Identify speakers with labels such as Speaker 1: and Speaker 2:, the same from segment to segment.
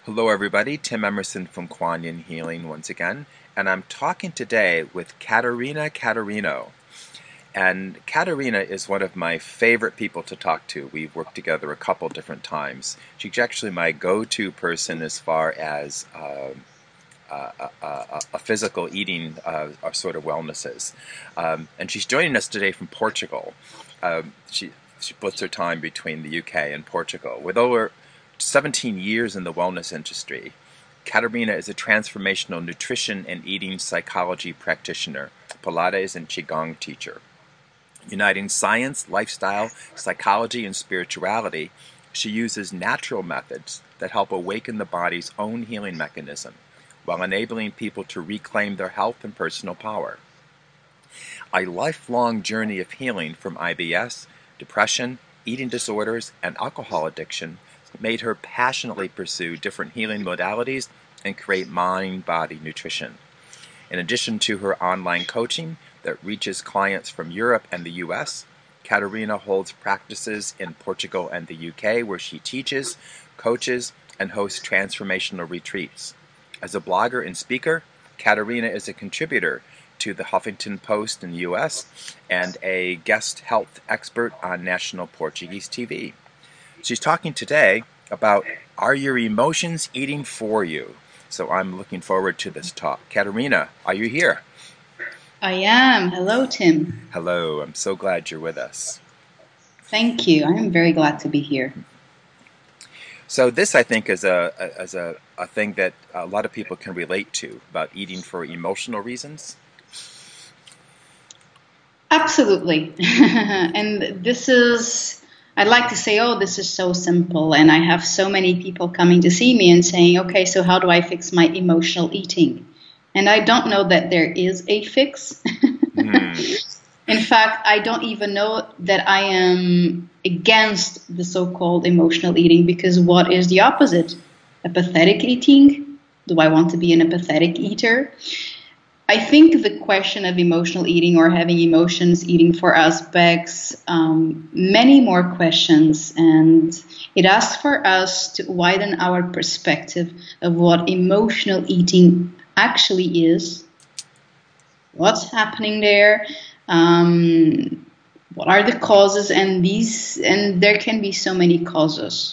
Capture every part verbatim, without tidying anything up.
Speaker 1: Hello, everybody. Tim Emerson from Kuan Yin Healing once again, and I'm talking today with Katerina Caterino. And Katerina is one of my favorite people to talk to. We've worked together a couple different times. She's actually my go-to person as far as uh, uh, uh, uh, a physical eating uh, uh, sort of wellness is. Um, and she's joining us today from Portugal. Um, she, she splits her time between the U K and Portugal. With over seventeen years in the wellness industry, Katerina is a transformational nutrition and eating psychology practitioner, Pilates and Qigong teacher. Uniting science, lifestyle, psychology, and spirituality, she uses natural methods that help awaken the body's own healing mechanism while enabling people to reclaim their health and personal power. A lifelong journey of healing from I B S, depression, eating disorders, and alcohol addiction made her passionately pursue different healing modalities and create mind-body nutrition. In addition to her online coaching that reaches clients from Europe and the U S, Katerina holds practices in Portugal and the U K where she teaches, coaches, and hosts transformational retreats. As a blogger and speaker, Katerina is a contributor to the Huffington Post in the U S and a guest health expert on national Portuguese T V. She's talking today about, are your emotions eating for you? So I'm looking forward to this talk. Katerina, are you here?
Speaker 2: I am. Hello, Tim.
Speaker 1: Hello. I'm so glad you're with us.
Speaker 2: Thank you. I'm very glad to be here.
Speaker 1: So this, I think, is a, a, is a, a thing that a lot of people can relate to, about eating for emotional reasons.
Speaker 2: Absolutely. And this is... I'd like to say, oh, this is so simple, and I have so many people coming to see me and saying, okay, so how do I fix my emotional eating? And I don't know that there is a fix. Mm. In fact, I don't even know that I am against the so-called emotional eating, because what is the opposite? Apathetic eating? Do I want to be an apathetic eater? I think the question of emotional eating or having emotions eating for us begs um, many more questions, and it asks for us to widen our perspective of what emotional eating actually is, what's happening there, um, what are the causes, and these, and there can be so many causes.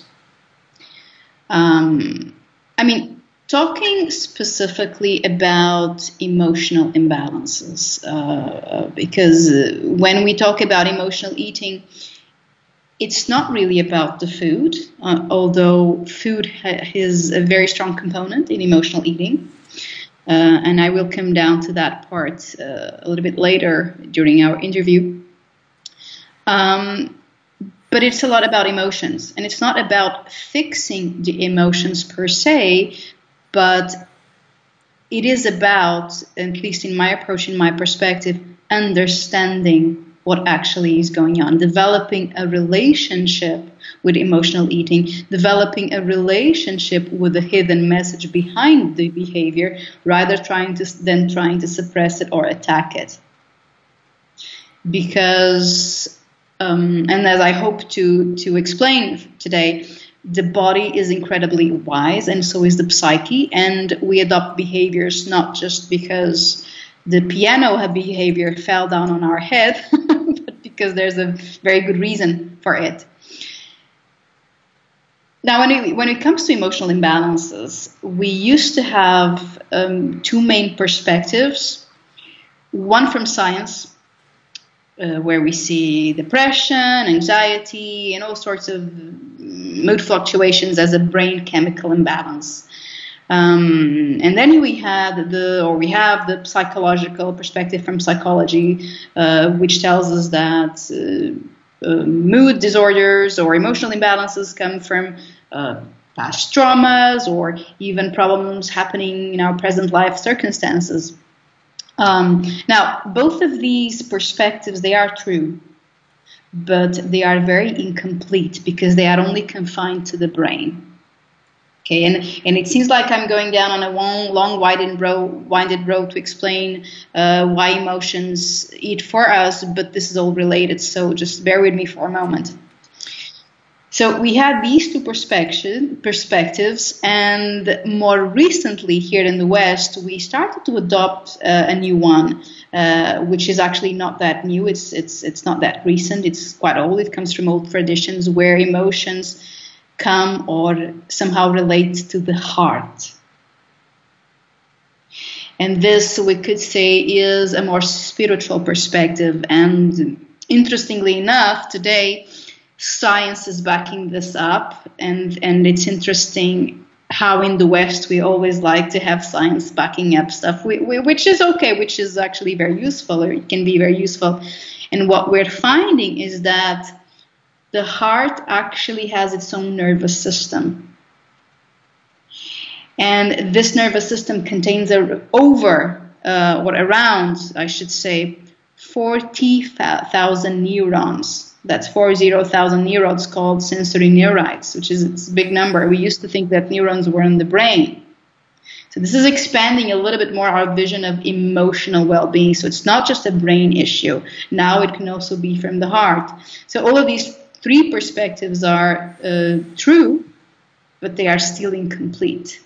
Speaker 2: Um, I mean, Talking specifically about emotional imbalances, uh, because when we talk about emotional eating, it's not really about the food, uh, although food ha- is a very strong component in emotional eating. Uh, and I will come down to that part uh, a little bit later during our interview. Um, but it's a lot about emotions, and it's not about fixing the emotions per se, but it is about, at least in my approach, in my perspective, understanding what actually is going on, developing a relationship with emotional eating, developing a relationship with the hidden message behind the behavior, rather trying to than trying to suppress it or attack it. Because, um, and as I hope to to explain today, the body is incredibly wise, and so is the psyche, and we adopt behaviors not just because the piano behavior fell down on our head, but because there's a very good reason for it. Now, when it, when it comes to emotional imbalances, we used to have um, two main perspectives. One from science, Uh, where we see depression, anxiety, and all sorts of mood fluctuations as a brain chemical imbalance. Um, and then we had the, or we have the psychological perspective from psychology, uh, which tells us that uh, uh, mood disorders or emotional imbalances come from uh, past traumas or even problems happening in our present life circumstances. Um, now, both of these perspectives, they are true, but they are very incomplete because they are only confined to the brain. Okay, and, and it seems like I'm going down on a long, long winded road, winded road to explain uh, why emotions eat for us, but this is all related, so just bear with me for a moment. So we had these two perspective, perspectives, and more recently here in the West, we started to adopt uh, a new one, uh, which is actually not that new. It's it's it's not that recent. It's quite old. It comes from old traditions where emotions come or somehow relate to the heart. And this, we could say, is a more spiritual perspective. And interestingly enough, today, science is backing this up, and, and it's interesting how in the West we always like to have science backing up stuff, we, we, which is okay, which is actually very useful, or it can be very useful. And what we're finding is that the heart actually has its own nervous system. And this nervous system contains a, over, uh, what around, I should say, forty thousand neurons. That's forty thousand neurons called sensory neurites, which is it's a big number. We used to think that neurons were in the brain. So this is expanding a little bit more our vision of emotional well-being. So it's not just a brain issue. Now it can also be from the heart. So all of these three perspectives are uh, true, but they are still incomplete.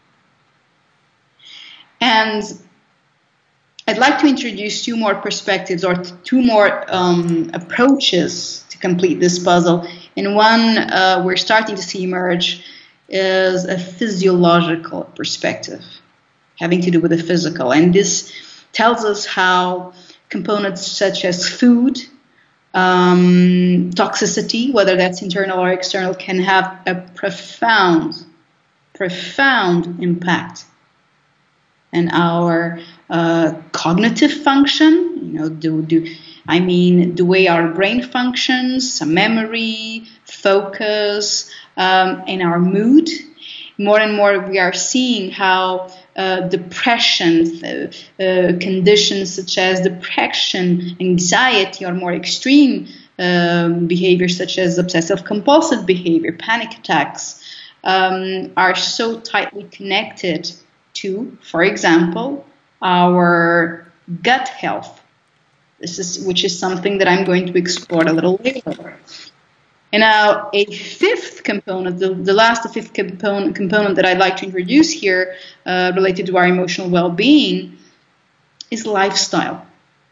Speaker 2: And I'd like to introduce two more perspectives, or two more um, approaches to complete this puzzle. And one uh, we're starting to see emerge is a physiological perspective, having to do with the physical. And this tells us how components such as food, um, toxicity, whether that's internal or external, can have a profound, profound impact on our uh, cognitive function. You know, do do I mean the way our brain functions, memory, focus, um, and our mood. More and more, we are seeing how uh, depression, uh, uh, conditions such as depression, anxiety, or more extreme um, behaviors such as obsessive-compulsive behavior, panic attacks, um, are so tightly connected to, for example, our gut health. This is, which is something that I'm going to explore a little later. And now a fifth component, the, the last the fifth component, component that I'd like to introduce here uh, related to our emotional well-being is lifestyle.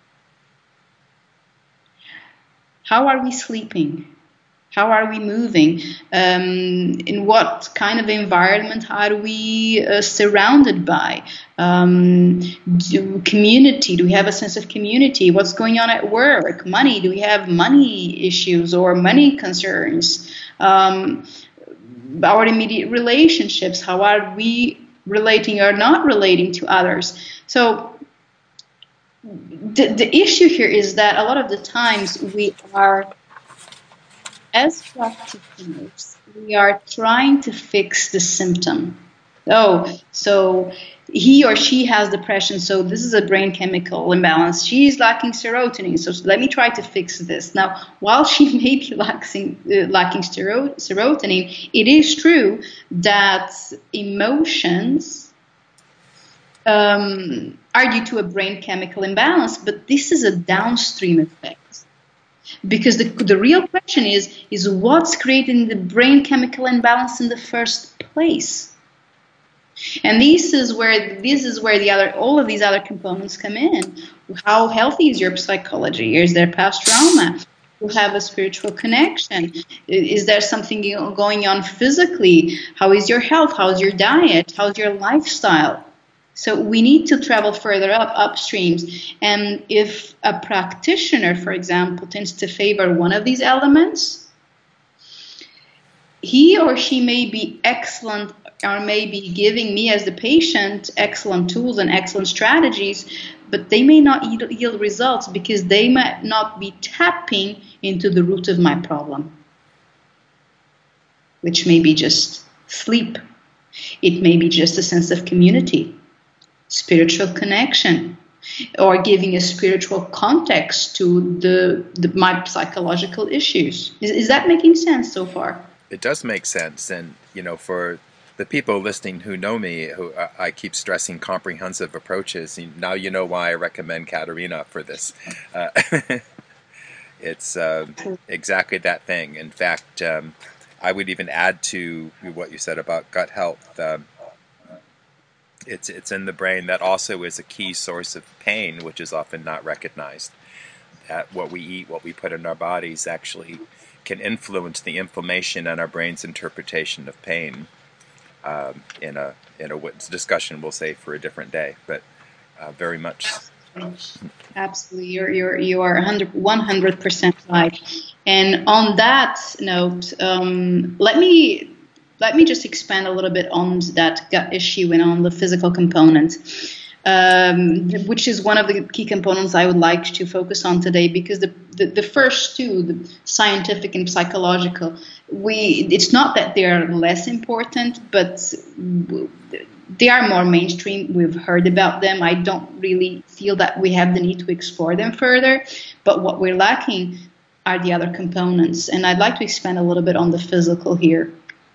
Speaker 2: How are we sleeping? How are we moving? Um, in what kind of environment are we uh, surrounded by? Um, do, community, do we have a sense of community? What's going on at work? Money, do we have money issues or money concerns? Um, our immediate relationships, how are we relating or not relating to others? So the, the issue here is that a lot of the times we are, as practitioners, we are trying to fix the symptom. Oh, so he or she has depression, so this is a brain chemical imbalance. She's lacking serotonin, so let me try to fix this. Now, while she may be lacking, uh, lacking serotonin, it is true that emotions um, are due to a brain chemical imbalance, but this is a downstream effect. Because the, the real question is, is what's creating the brain chemical imbalance in the first place? And this is where this is where the other all of these other components come in. How healthy is your psychology? Is there past trauma? Do you have a spiritual connection? Is there something going on physically? How is your health? How's your diet? How's your lifestyle? So we need to travel further up, upstreams. And if a practitioner, for example, tends to favor one of these elements, he or she may be excellent, or may be giving me as the patient excellent tools and excellent strategies, but they may not yield results because they might not be tapping into the root of my problem, which may be just sleep. It may be just a sense of community, spiritual connection, or giving a spiritual context to the, the my psychological issues. Is, is that making sense so far?
Speaker 1: It does make sense. And, you know, for the people listening who know me, who I keep stressing comprehensive approaches, now you know why I recommend Katerina for this. Uh, it's uh, exactly that thing. In fact, um, I would even add to what you said about gut health. Um, it's it's in the brain. That also is a key source of pain, which is often not recognized. That what we eat, what we put in our bodies, actually can influence the inflammation and our brain's interpretation of pain. Um, in a in a discussion, we'll say for a different day, but uh, very much.
Speaker 2: Absolutely, you're you're you are one hundred percent right. And on that note, um, let me let me just expand a little bit on that gut issue and on the physical component, um, which is one of the key components I would like to focus on today, because the the, the first two, the scientific and psychological, we it's not that they are less important, but they are more mainstream. We've heard about them. I don't really feel that we have the need to explore them further. But what we're lacking are the other components. And I'd like to expand a little bit on the physical here.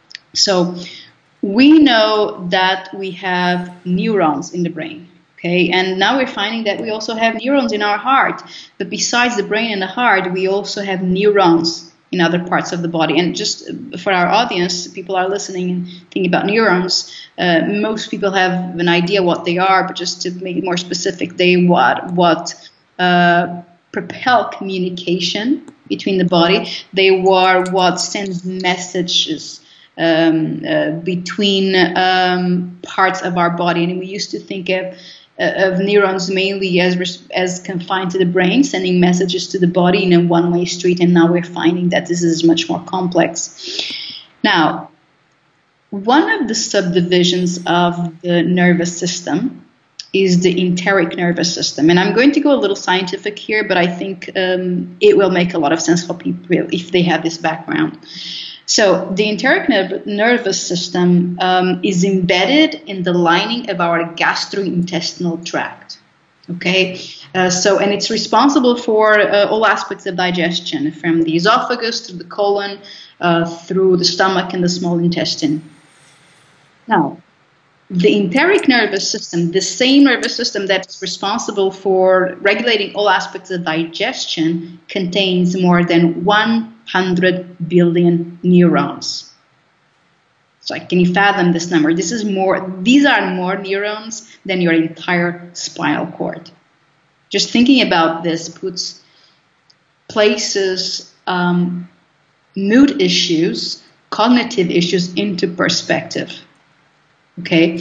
Speaker 2: So we know that we have neurons in the brain. Okay, and now we're finding that we also have neurons in our heart. But besides the brain and the heart, we also have neurons in other parts of the body. And just for our audience, people are listening and thinking about neurons. Uh, most people have an idea what they are, but just to make it more specific, they what what uh, propel communication between the body. They were what sends messages um, uh, between um, parts of our body. And we used to think of of neurons mainly as as confined to the brain, sending messages to the body in a one-way street, and now we're finding that this is much more complex. Now, one of the subdivisions of the nervous system is the enteric nervous system, and I'm going to go a little scientific here, but I think um, it will make a lot of sense for people if they have this background. So the enteric nerv- nervous system um, is embedded in the lining of our gastrointestinal tract. Okay, uh, so and it's responsible for uh, all aspects of digestion, from the esophagus to the colon, uh, through the stomach and the small intestine. Now, the enteric nervous system, the same nervous system that's responsible for regulating all aspects of digestion, contains more than one hundred billion neurons. So can you fathom this number? This is more, these are more neurons than your entire spinal cord. Just thinking about this puts places um, mood issues, cognitive issues into perspective. Okay.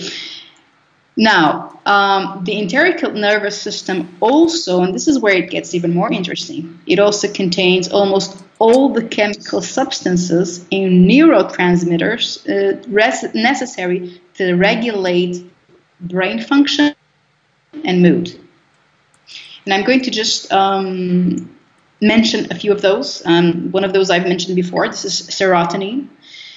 Speaker 2: Now, um, the enteric nervous system also, and this is where it gets even more interesting, it also contains almost all the chemical substances and neurotransmitters uh, res- necessary to regulate brain function and mood. And I'm going to just um, mention a few of those. Um, one of those I've mentioned before, this is serotonin.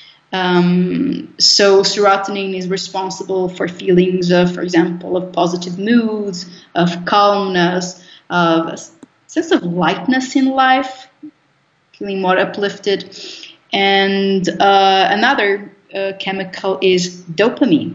Speaker 2: Um, so serotonin is responsible for feelings of, for example, of positive moods, of calmness, of a sense of lightness in life, feeling more uplifted. And uh, another uh, chemical is dopamine.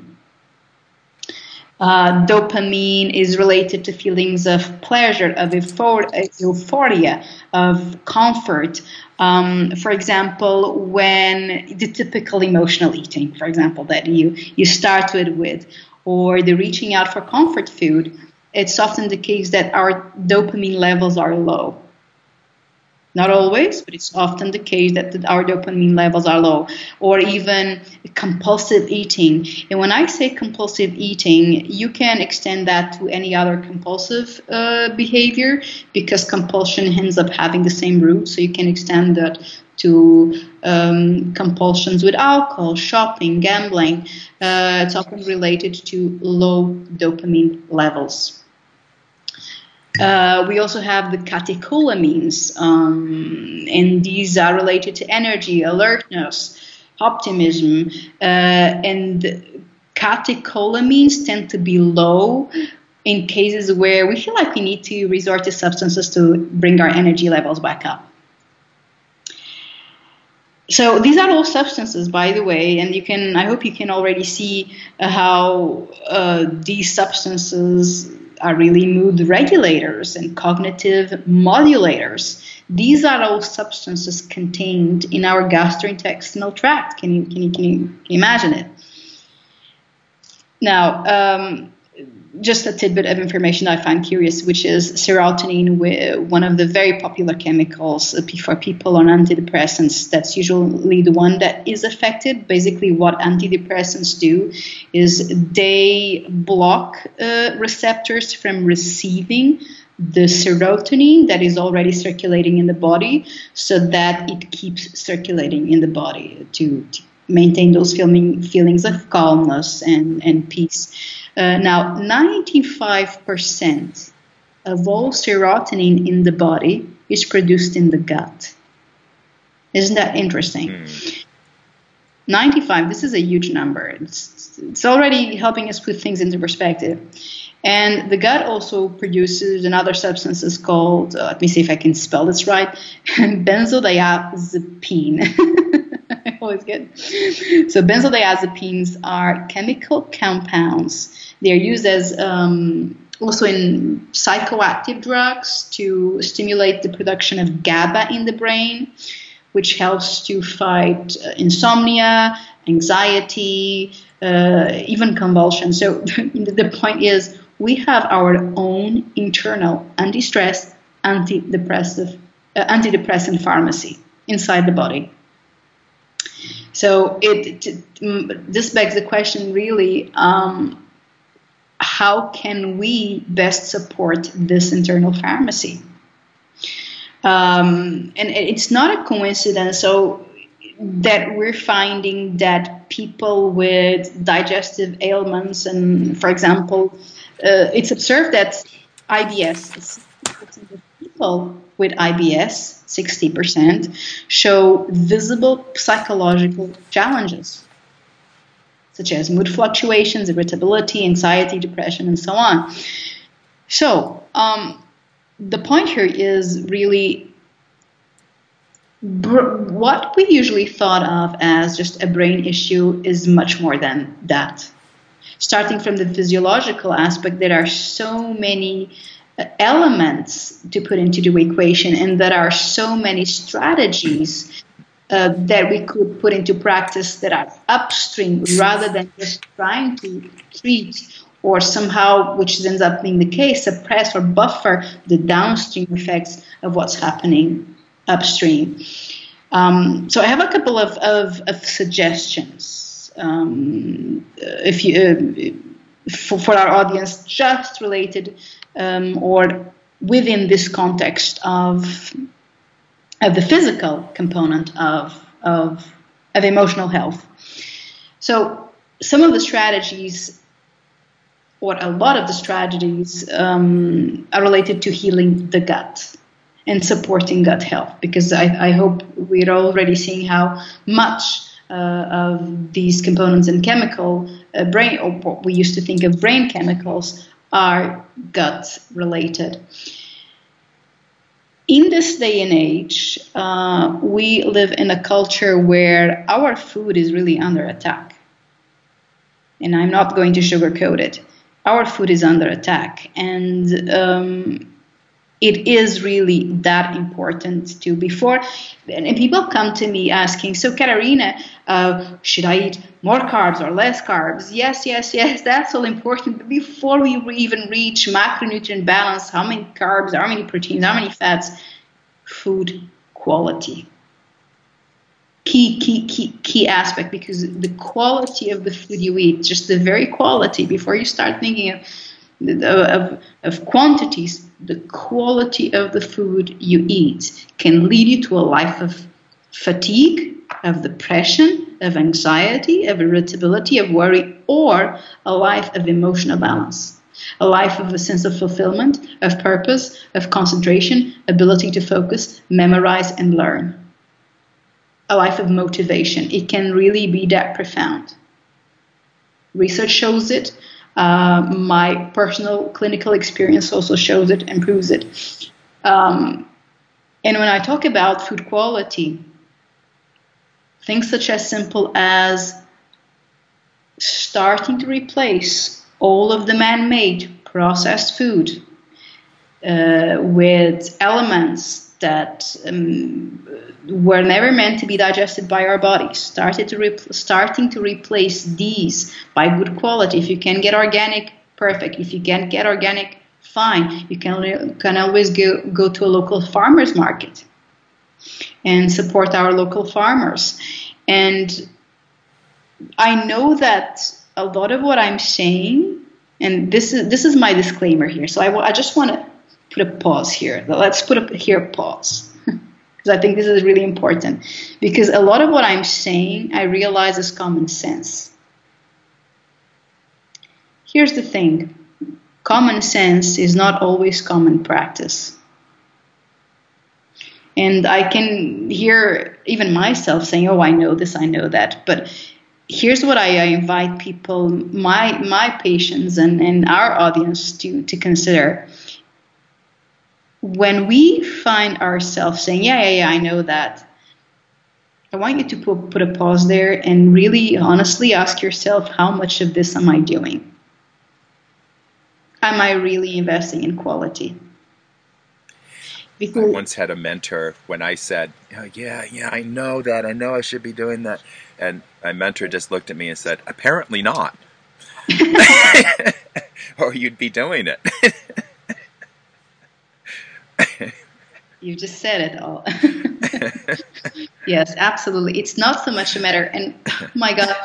Speaker 2: Uh, dopamine is related to feelings of pleasure, of euphoria, of comfort. Um, for example, when the typical emotional eating, for example, that you, you started with, or the reaching out for comfort food, it's often the case that our dopamine levels are low. Not always, but it's often the case that the, our dopamine levels are low, or even compulsive eating. And when I say compulsive eating, you can extend that to any other compulsive uh, behavior, because compulsion ends up having the same root. So you can extend that to um, compulsions with alcohol, shopping, gambling. Uh, it's often related to low dopamine levels. Uh, we also have the catecholamines, um, and these are related to energy, alertness, optimism, uh, and catecholamines tend to be low in cases where we feel like we need to resort to substances to bring our energy levels back up. So these are all substances, by the way, and you can, I hope you can already see uh, how uh, these substances are really mood regulators and cognitive modulators. These are all substances contained in our gastrointestinal tract. Can you, can you, can you, can you imagine it? Now, um, just a tidbit of information I find curious, which is serotonin, one of the very popular chemicals for people on antidepressants. That's usually the one that is affected. Basically, what antidepressants do is they block uh, receptors from receiving the serotonin that is already circulating in the body, so that it keeps circulating in the body to, to maintain those feeling, feelings of calmness and, and peace. Uh, now, ninety-five percent of all serotonin in the body is produced in the gut. Isn't that interesting? Mm. ninety-five, this is a huge number. It's, it's already helping us put things into perspective. And the gut also produces another substances called, uh, let me see if I can spell this right, benzodiazepine. Always good. So benzodiazepines are chemical compounds. They are used as um, also in psychoactive drugs to stimulate the production of GABA in the brain, which helps to fight uh, insomnia, anxiety, uh, even convulsions. So the point is, we have our own internal anti-stress, antidepressive, uh, antidepressant pharmacy inside the body. So it, it this begs the question, really, um, how can we best support this internal pharmacy? Um, and it's not a coincidence so that we're finding that people with digestive ailments, and for example, uh, it's observed that I B S, people with I B S, sixty percent, show visible psychological challenges, such as mood fluctuations, irritability, anxiety, depression, and so on. So um, the point here is really br- what we usually thought of as just a brain issue is much more than that. Starting from the physiological aspect, there are so many elements to put into the equation, and there are so many strategies uh, that we could put into practice that are upstream rather than just trying to treat or somehow, which ends up being the case, suppress or buffer the downstream effects of what's happening upstream. Um, so I have a couple of, of, of suggestions um, if you, uh, for, for our audience, just related Um, or within this context of, of the physical component of, of, of emotional health. So some of the strategies, or a lot of the strategies, um, are related to healing the gut and supporting gut health, because I, I hope we're already seeing how much uh, of these components and chemical uh, brain, or what we used to think of brain chemicals, are gut related. In this day and age, uh, we live in a culture where our food is really under attack. And I'm not going to sugarcoat it. Our food is under attack. And um, it is really that important to before. And people come to me asking, so Katarina, uh, should I eat more carbs or less carbs? Yes, yes, yes, that's all important. But before we even reach macronutrient balance, how many carbs, how many proteins, how many fats? Food quality. Key, key, key, key aspect, because the quality of the food you eat, just the very quality, before you start thinking of Of, of quantities, the quality of the food you eat can lead you to a life of fatigue, of depression, of anxiety, of irritability, of worry, or a life of emotional balance, a life of a sense of fulfillment, of purpose, of concentration, ability to focus, memorize, and learn. A life of motivation. It can really be that profound. Research shows it. Uh, my personal clinical experience also shows it and proves it. Um, and when I talk about food quality, things such as simple as starting to replace all of the man-made processed food, uh, with elements that um, were never meant to be digested by our bodies, started to re- starting to replace these by good quality. If you can get organic, perfect. If you can't get organic, fine. You can can always go, go to a local farmer's market and support our local farmers. And I know that a lot of what I'm saying, and this is this is my disclaimer here, so I, w- I just want to put a pause here. Let's put a here a pause, because I think this is really important, because a lot of what I'm saying I realize is common sense. Here's the thing. Common sense is not always common practice. And I can hear even myself saying, oh, I know this, I know that. But here's what I, I invite people, my my patients and, and our audience to, to consider. When we find ourselves saying, yeah, yeah, yeah, I know that, I want you to put, put a pause there and really honestly ask yourself, how much of this am I doing? Am I really investing in quality?
Speaker 1: Because I once had a mentor when I said, oh, yeah, yeah, I know that. I know I should be doing that. And my mentor just looked at me and said, apparently not. Or you'd be doing it.
Speaker 2: You just said it all. Yes, absolutely. It's not so much a matter. And oh my God,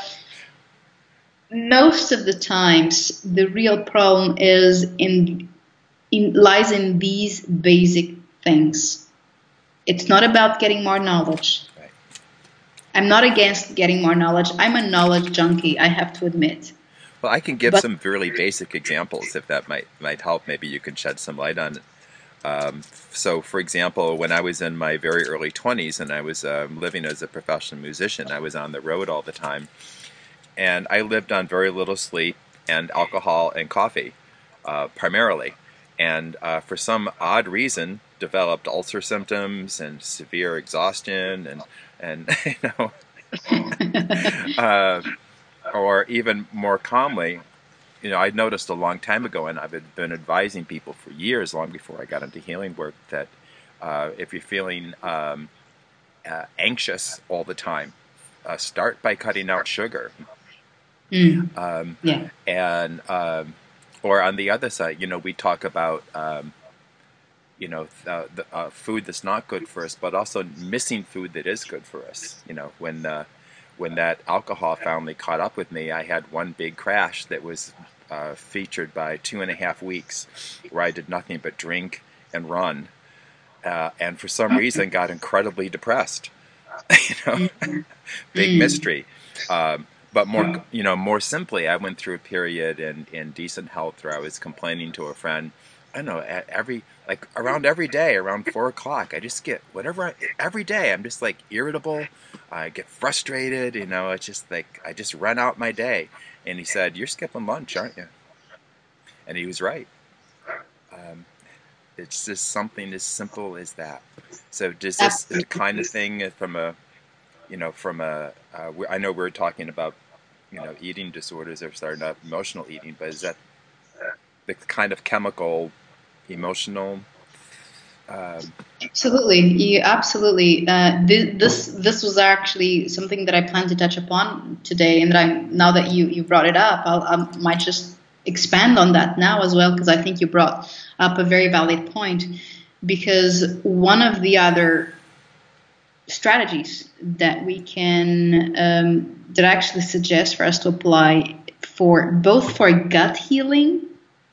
Speaker 2: most of the times the real problem is in, in lies in these basic things. It's not about getting more knowledge. Right. I'm not against getting more knowledge. I'm a knowledge junkie, I have to admit.
Speaker 1: Well, I can give
Speaker 2: but,
Speaker 1: some really basic examples if that might might help. Maybe you can shed some light on it. Um, so, for example, when I was in my very early twenties and I was um, living as a professional musician, I was on the road all the time. And I lived on very little sleep and alcohol and coffee, uh, primarily. And uh, for some odd reason, developed ulcer symptoms and severe exhaustion, and and you know, uh, or even more calmly, you know, I noticed a long time ago, and I've been advising people for years, long before I got into healing work, that uh, if you're feeling um, uh, anxious all the time, uh, start by cutting out sugar.
Speaker 2: Mm.
Speaker 1: Um,
Speaker 2: yeah.
Speaker 1: And um, or on the other side, you know, we talk about um, you know uh, the uh, food that's not good for us, but also missing food that is good for us. You know, when uh, when that alcohol finally caught up with me, I had one big crash that was uh, featured by two and a half weeks, where I did nothing but drink and run, uh, and for some reason got incredibly depressed. you know, big mystery. Um, But more, you know, more simply, I went through a period in, in decent health where I was complaining to a friend. I don't know, at every like around every day, around four o'clock, I just get whatever. I, every day, I'm just like irritable. I get frustrated. You know, it's just like I just run out my day. And he said, "You're skipping lunch, aren't you?" And he was right. Um, it's just something as simple as that. So, does this the kind of thing from a You know, from a, uh, I know we're talking about, you know, eating disorders or starting up emotional eating, but is that the kind of chemical, emotional? Um...
Speaker 2: Absolutely, you absolutely. Uh, this, this this was actually something that I plan to touch upon today, and that I now that you you brought it up, I'll, I might just expand on that now as well, because I think you brought up a very valid point. Because one of the other strategies that we can um, that actually suggest for us to apply for both for gut healing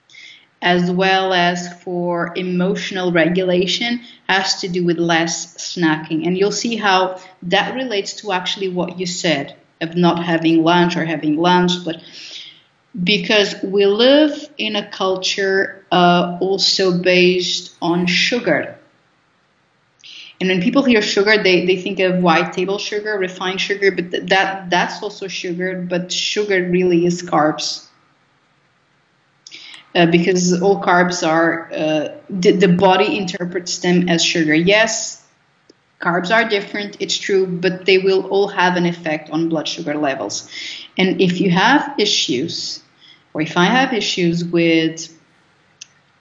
Speaker 2: as well as for emotional regulation has to do with less snacking. And you'll see how that relates to actually what you said of not having lunch or having lunch, but because we live in a culture uh, also based on sugar. And when people hear sugar, they, they think of white table sugar, refined sugar, but th- that that's also sugar, but sugar really is carbs. Uh, because all carbs are, uh, the, the body interprets them as sugar. Yes, carbs are different, it's true, but they will all have an effect on blood sugar levels. And if you have issues, or if I have issues with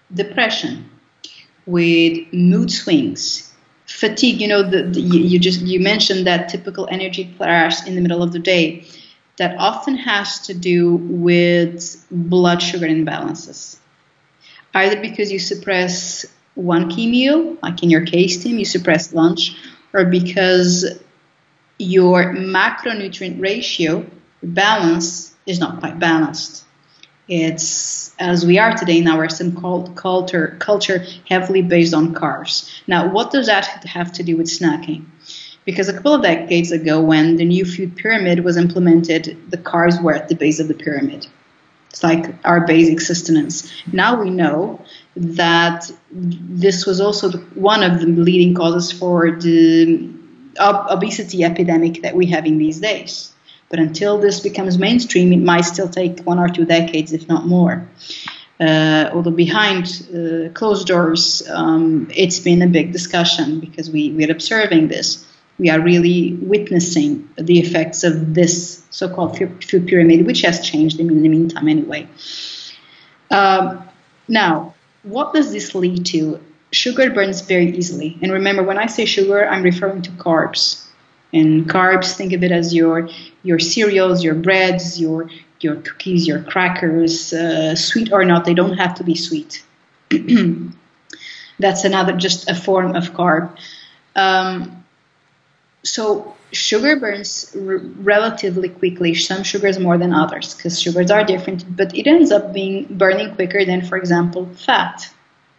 Speaker 2: depression, with mood swings, fatigue. You know, the, the, you just you mentioned that typical energy crash in the middle of the day. That often has to do with blood sugar imbalances, either because you suppress one key meal, like in your case, Tim, you suppress lunch, or because your macronutrient ratio balance is not quite balanced. It's, as we are today in our Western culture, culture heavily based on carbs. Now, what does that have to do with snacking? Because a couple of decades ago, when the new food pyramid was implemented, the carbs were at the base of the pyramid. It's like our basic sustenance. Now we know that this was also the, one of the leading causes for the ob- obesity epidemic that we have in these days. But until this becomes mainstream, it might still take one or two decades, if not more. Uh, although behind uh, closed doors, um, it's been a big discussion because we, we're observing this. We are really witnessing the effects of this so-called food pyramid, which has changed in the meantime anyway. Um, now, what does this lead to? Sugar burns very easily. And remember, when I say sugar, I'm referring to carbs. And carbs, think of it as your your cereals, your breads, your your cookies, your crackers, uh, sweet or not, they don't have to be sweet. That's another, just a form of carb. Um, so sugar burns r- relatively quickly, some sugars more than others, because sugars are different, but it ends up being burning quicker than, for example, fat.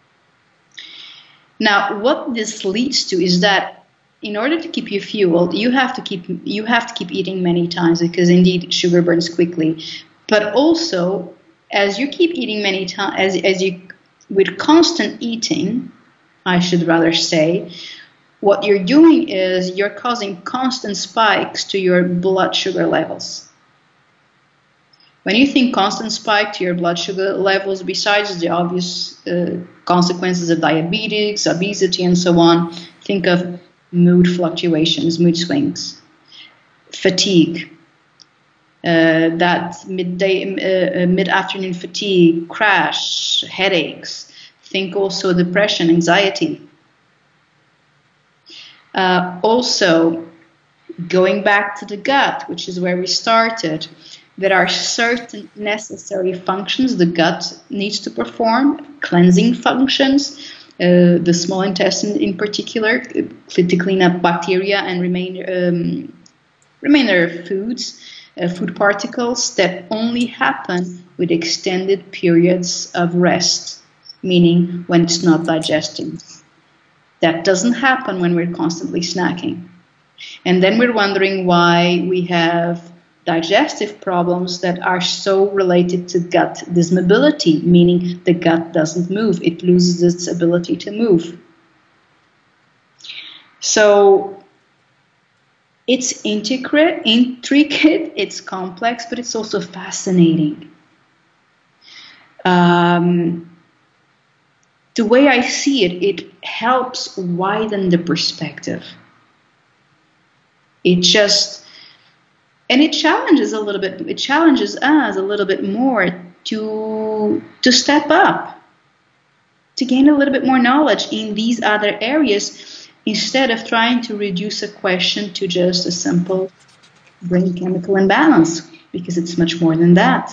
Speaker 2: Now, what this leads to is that in order to keep you fueled, you have to keep you have to keep eating many times, because indeed sugar burns quickly. But also, as you keep eating many times, as as you with constant eating, I should rather say, what you're doing is you're causing constant spikes to your blood sugar levels. When you think constant spike to your blood sugar levels, besides the obvious uh, consequences of diabetes, obesity, and so on, think of mood fluctuations, mood swings, fatigue, uh, that midday, uh, mid-afternoon fatigue, crash, headaches. Think also depression, anxiety. Uh, also, going back to the gut, which is where we started, there are certain necessary functions the gut needs to perform, cleansing functions, uh, the small intestine in particular, to clean up bacteria and remain, um, remainder foods, uh, food particles that only happen with extended periods of rest, meaning when it's not digesting. That doesn't happen when we're constantly snacking. And then we're wondering why we have digestive problems that are so related to gut dysmobility, meaning the gut doesn't move. It loses its ability to move. So it's intricate, intricate, it's complex, but it's also fascinating. Um, the way I see it, it helps widen the perspective. It just, and it challenges a little bit, it challenges us a little bit more to, to step up, to gain a little bit more knowledge in these other areas, instead of trying to reduce a question to just a simple brain chemical imbalance, because it's much more than that.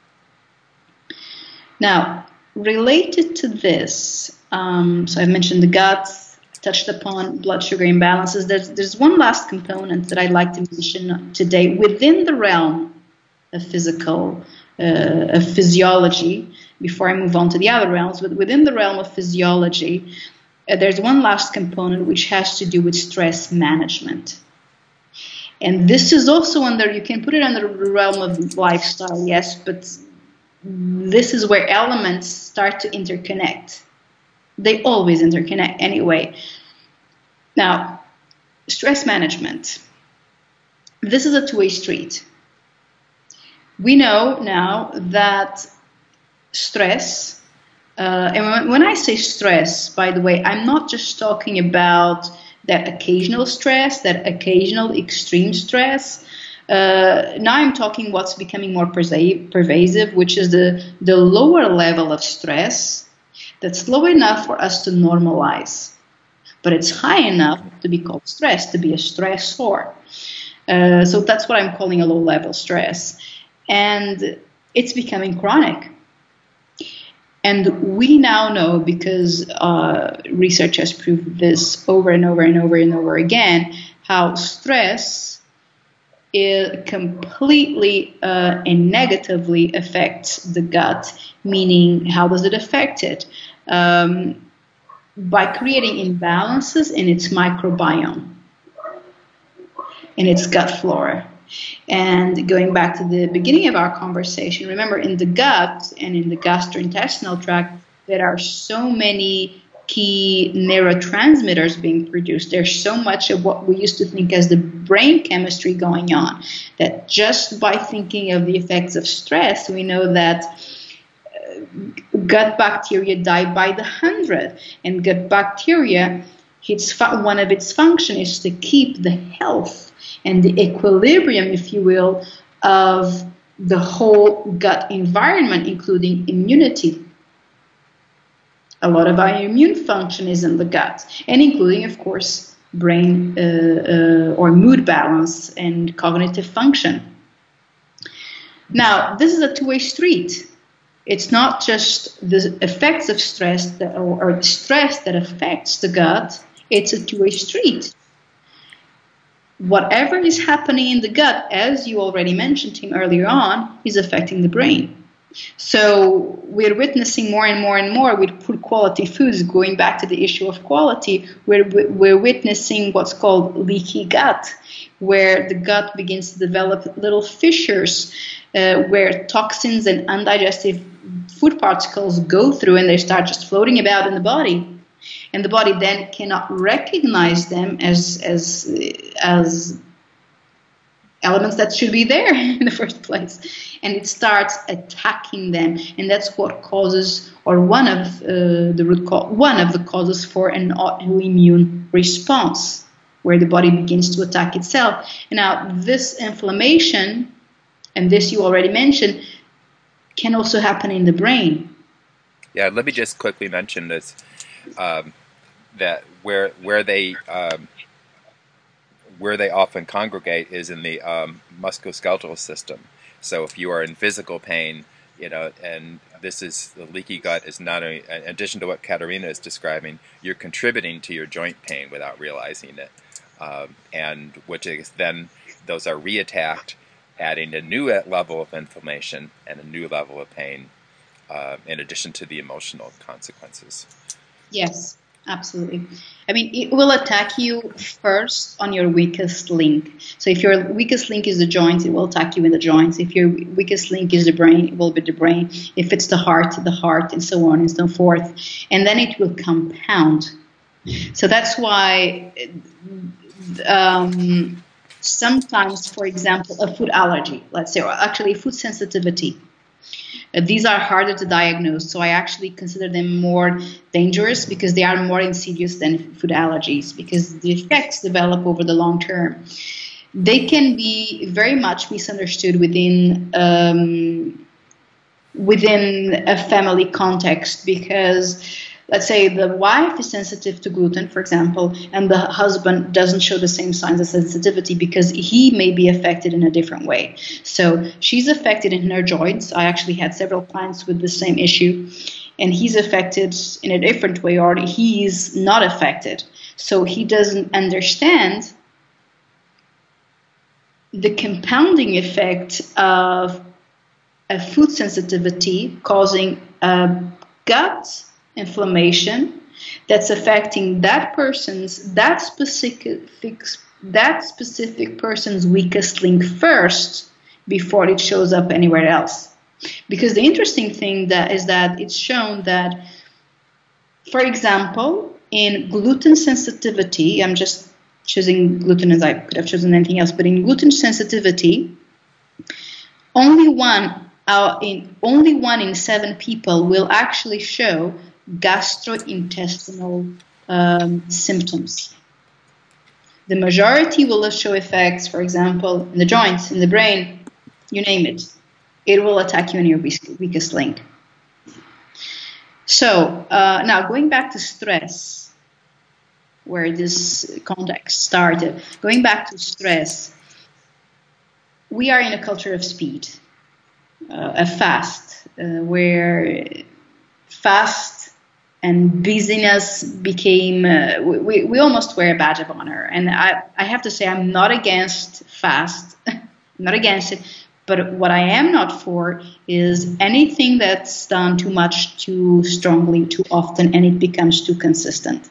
Speaker 2: Now, related to this, um, so I've mentioned the gut, touched upon blood sugar imbalances. There's, there's one last component that I'd like to mention today within the realm of physical, uh, of physiology, before I move on to the other realms. But within the realm of physiology, uh, there's one last component which has to do with stress management. And this is also under, you can put it under the realm of lifestyle, yes, but this is where elements start to interconnect. They always interconnect anyway. Now, stress management. This is a two-way street. We know now that stress, uh, and when I say stress, by the way, I'm not just talking about that occasional stress, that occasional extreme stress. Uh, now I'm talking what's becoming more pervasive, which is the, the lower level of stress that's low enough for us to normalize, but it's high enough to be called stress, to be a stressor. Uh, so that's what I'm calling a low-level stress. And it's becoming chronic. And we now know, because uh, research has proved this over and over and over and over again, how stress it completely uh, and negatively affects the gut. Meaning, how does it affect it? Um, by creating imbalances in its microbiome, in its gut flora. And going back to the beginning of our conversation, remember, in the gut and in the gastrointestinal tract, there are so many key neurotransmitters being produced. There's so much of what we used to think as the brain chemistry going on, that just by thinking of the effects of stress, we know that uh, gut bacteria die by the hundred. And gut bacteria, its fu- one of its functions is to keep the health and the equilibrium, if you will, of the whole gut environment, including immunity. A lot of our immune function is in the gut, and including, of course, brain uh, uh, or mood balance and cognitive function. Now, this is a two-way street. It's not just the effects of stress that, or, or the stress that affects the gut. It's a two-way street. Whatever is happening in the gut, as you already mentioned, Tim, earlier on, is affecting the brain. So we're witnessing more and more and more with poor quality foods, going back to the issue of quality, we're, we're witnessing what's called leaky gut, where the gut begins to develop little fissures uh, where toxins and undigested food particles go through, and they start just floating about in the body. And the body then cannot recognize them as as as elements that should be there in the first place, and it starts attacking them, and that's what causes, or one of uh, the root co- one of the causes for an autoimmune response, where the body begins to attack itself. And now this inflammation, and this you already mentioned, can also happen in the brain.
Speaker 1: Yeah, let me just quickly mention this. Um, that where where they um, where they often congregate is in the um, musculoskeletal system. So if you are in physical pain, you know, and this is the leaky gut is not a, in addition to what Katarina is describing, you're contributing to your joint pain without realizing it, um, and which is then those are reattacked, adding a new level of inflammation and a new level of pain, uh, in addition to the emotional consequences.
Speaker 2: Yes, absolutely. I mean, it will attack you first on your weakest link. So if your weakest link is the joints, it will attack you in the joints. If your weakest link is the brain, it will be the brain. If it's the heart, the heart, and so on and so forth. And then it will compound. So that's why um, sometimes, for example, a food allergy, let's say, or actually food sensitivity, Uh, these are harder to diagnose, so I actually consider them more dangerous because they are more insidious than food allergies, because the effects develop over the long term. They can be very much misunderstood within um, within a family context, because let's say the wife is sensitive to gluten, for example, and the husband doesn't show the same signs of sensitivity because he may be affected in a different way. So she's affected in her joints. I actually had several clients with the same issue, and he's affected in a different way, or he's not affected. So he doesn't understand the compounding effect of a food sensitivity causing a gut inflammation that's affecting that person's that specific that specific person's weakest link first before it shows up anywhere else. Because the interesting thing that is that it's shown that, for example, in gluten sensitivity, I'm just choosing gluten as I could have chosen anything else, but in gluten sensitivity, only one uh, in only one in seven people will actually show gastrointestinal um, symptoms. The majority will show effects, for example, in the joints, in the brain, you name it. It will attack you in your weakest link. So uh, now going back to stress, where this context started, going back to stress, we are in a culture of speed, uh, a fast, uh, where fast and busyness became, uh, we, we almost wear a badge of honor. And I, I have to say, I'm not against fast, I'm not against it. But what I am not for is anything that's done too much, too strongly, too often, and it becomes too consistent.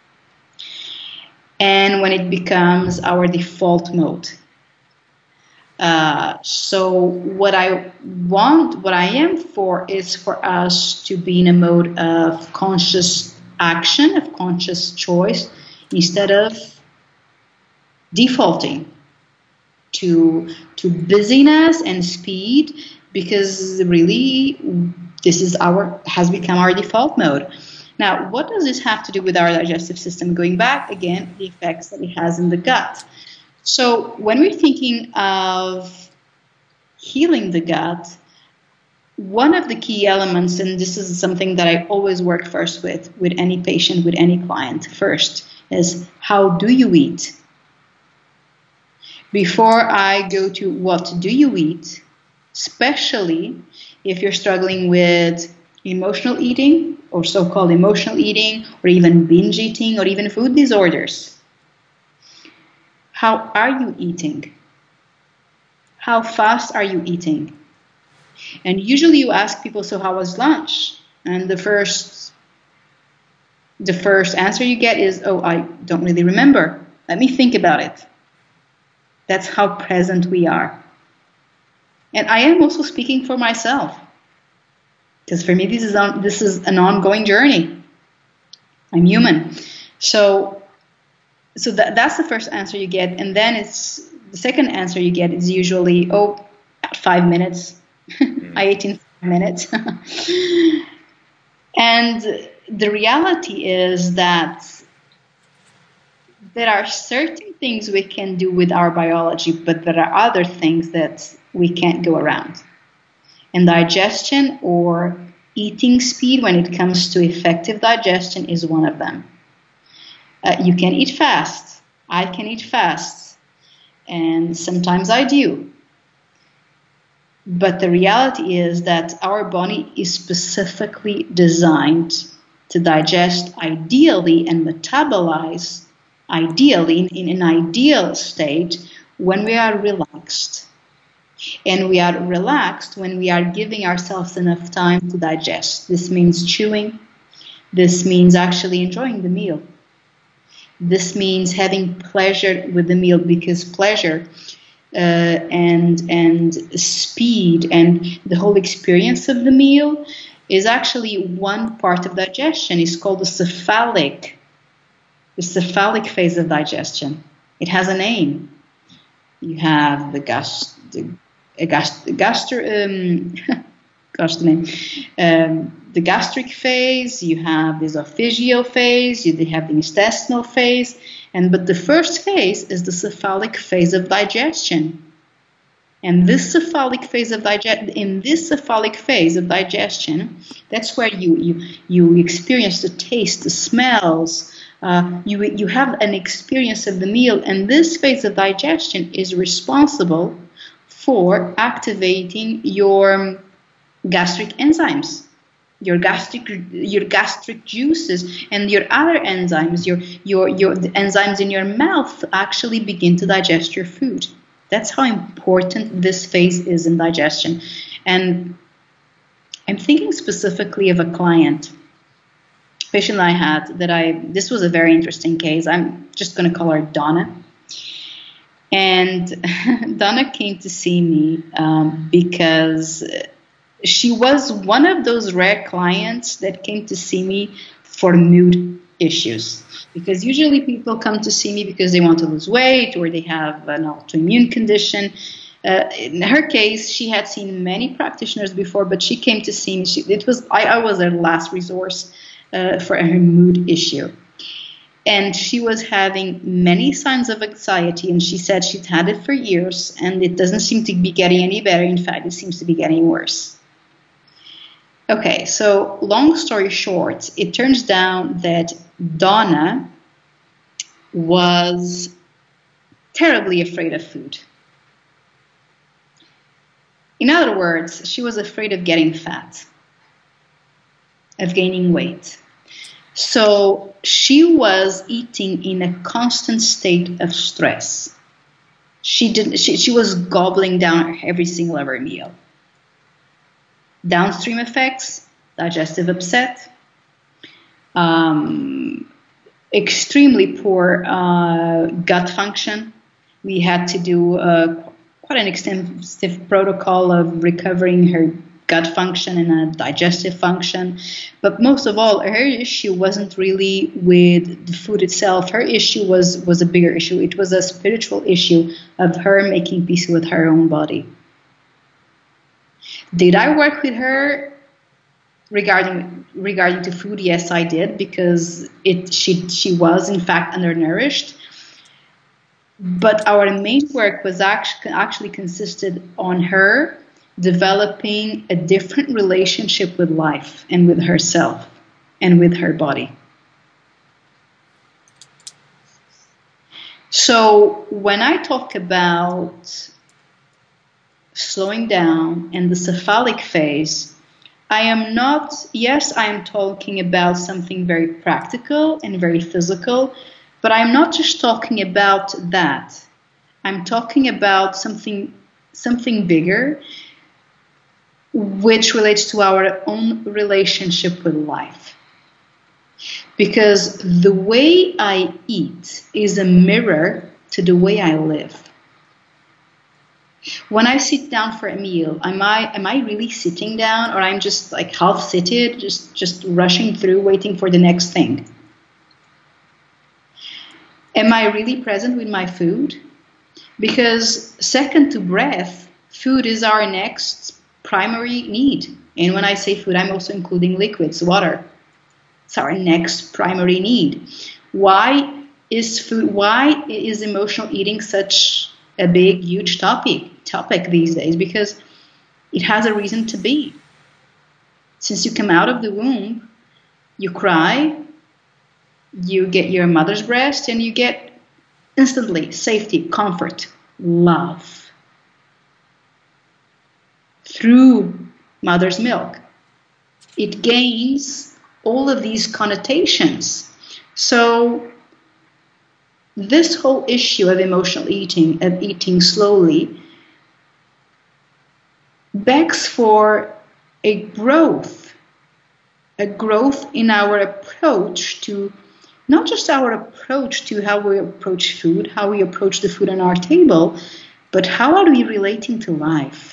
Speaker 2: And when it becomes our default mode. Uh, so what I want, what I am for is for us to be in a mode of conscious action, of conscious choice, instead of defaulting to to busyness and speed, because really this is our has become our default mode. Now, what does this have to do with our digestive system? Going back again, the effects that it has in the gut. So when we're thinking of healing the gut, one of the key elements, and this is something that I always work first with, with any patient, with any client first, is how do you eat? Before I go to what do you eat, especially if you're struggling with emotional eating or so-called emotional eating or even binge eating or even food disorders. How are you eating? How fast are you eating? And usually you ask people, so how was lunch? And the first, the first answer you get is, oh, I don't really remember. Let me think about it. That's how present we are. And I am also speaking for myself. Because for me, this is, on, this is an ongoing journey. I'm human. So, so that, that's the first answer you get. And then it's the second answer you get is usually, oh, five minutes. I ate in five minutes. And the reality is that there are certain things we can do with our biology, but there are other things that we can't go around. And digestion or eating speed when it comes to effective digestion is one of them. Uh, you can eat fast. I can eat fast. And sometimes I do. But the reality is that our body is specifically designed to digest ideally and metabolize ideally in, in an ideal state when we are relaxed. And we are relaxed when we are giving ourselves enough time to digest. This means chewing. This means actually enjoying the meal. This means having pleasure with the meal, because pleasure uh, and and speed and the whole experience of the meal is actually one part of digestion. It's called the cephalic, the cephalic phase of digestion. It has a name. You have the gas, the gast, gastro, um, gosh, the name, um, the gastric phase. You have the esophageal phase. You have the intestinal phase, and but the first phase is the cephalic phase of digestion. And this cephalic phase of digest, in this cephalic phase of digestion, that's where you you you experience the taste, the smells. Uh, you you have an experience of the meal, and this phase of digestion is responsible for activating your gastric enzymes, your gastric your gastric juices, and your other enzymes. Your your your the enzymes in your mouth actually begin to digest your food. That's how important this phase is in digestion. And I'm thinking specifically of a client. Patient I had that I, this was a very interesting case. I'm just going to call her Donna. And Donna came to see me um, because she was one of those rare clients that came to see me for mood issues. Because usually people come to see me because they want to lose weight or they have an autoimmune condition. Uh, in her case, she had seen many practitioners before, but she came to see me. She, it was I, I was her last resource. Uh, for her mood issue. And she was having many signs of anxiety, and she said she'd had it for years, and it doesn't seem to be getting any better. In fact, it seems to be getting worse. Okay, so long story short, it turns down that Donna was terribly afraid of food. In other words, she was afraid of getting fat, of gaining weight. So she was eating in a constant state of stress. She didn't. She, she was gobbling down every single every meal. Downstream effects: digestive upset, um, extremely poor uh, gut function. We had to do uh, quite an extensive protocol of recovering her gut function and a digestive function. But most of all, her issue wasn't really with the food itself. Her issue was, was a bigger issue. It was a spiritual issue of her making peace with her own body. Did I work with her regarding regarding to food? Yes, I did, because it she she was in fact undernourished. But our main work was actually actually consisted on her developing a different relationship with life and with herself and with her body. So when I talk about slowing down and the cephalic phase, I am not, yes, I am talking about something very practical and very physical, but I'm not just talking about that. I'm talking about something something bigger, which relates to our own relationship with life. Because the way I eat is a mirror to the way I live. When I sit down for a meal, am I am I really sitting down, or I'm just like half seated, just, just rushing through, waiting for the next thing? Am I really present with my food? Because second to breath, food is our next primary need. And when I say food, I'm also including liquids, water. It's our next primary need. Why is food, why is emotional eating such a big, huge topic, topic these days? Because it has a reason to be. Since you come out of the womb, you cry, you get your mother's breast, and you get instantly safety, comfort, love through mother's milk. It gains all of these connotations. So this whole issue of emotional eating, of eating slowly, begs for a growth, a growth in our approach to, not just our approach to how we approach food, how we approach the food on our table, but how are we relating to life?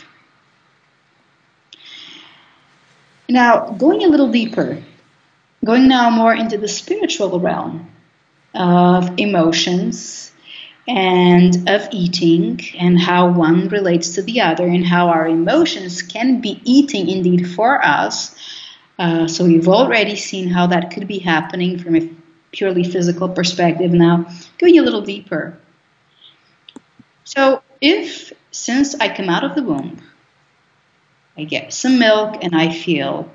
Speaker 2: Now, going a little deeper, going now more into the spiritual realm of emotions and of eating, and how one relates to the other, and how our emotions can be eating indeed for us. Uh, so we've already seen how that could be happening from a purely physical perspective. Now, going a little deeper. So if, since I come out of the womb, I get some milk and I feel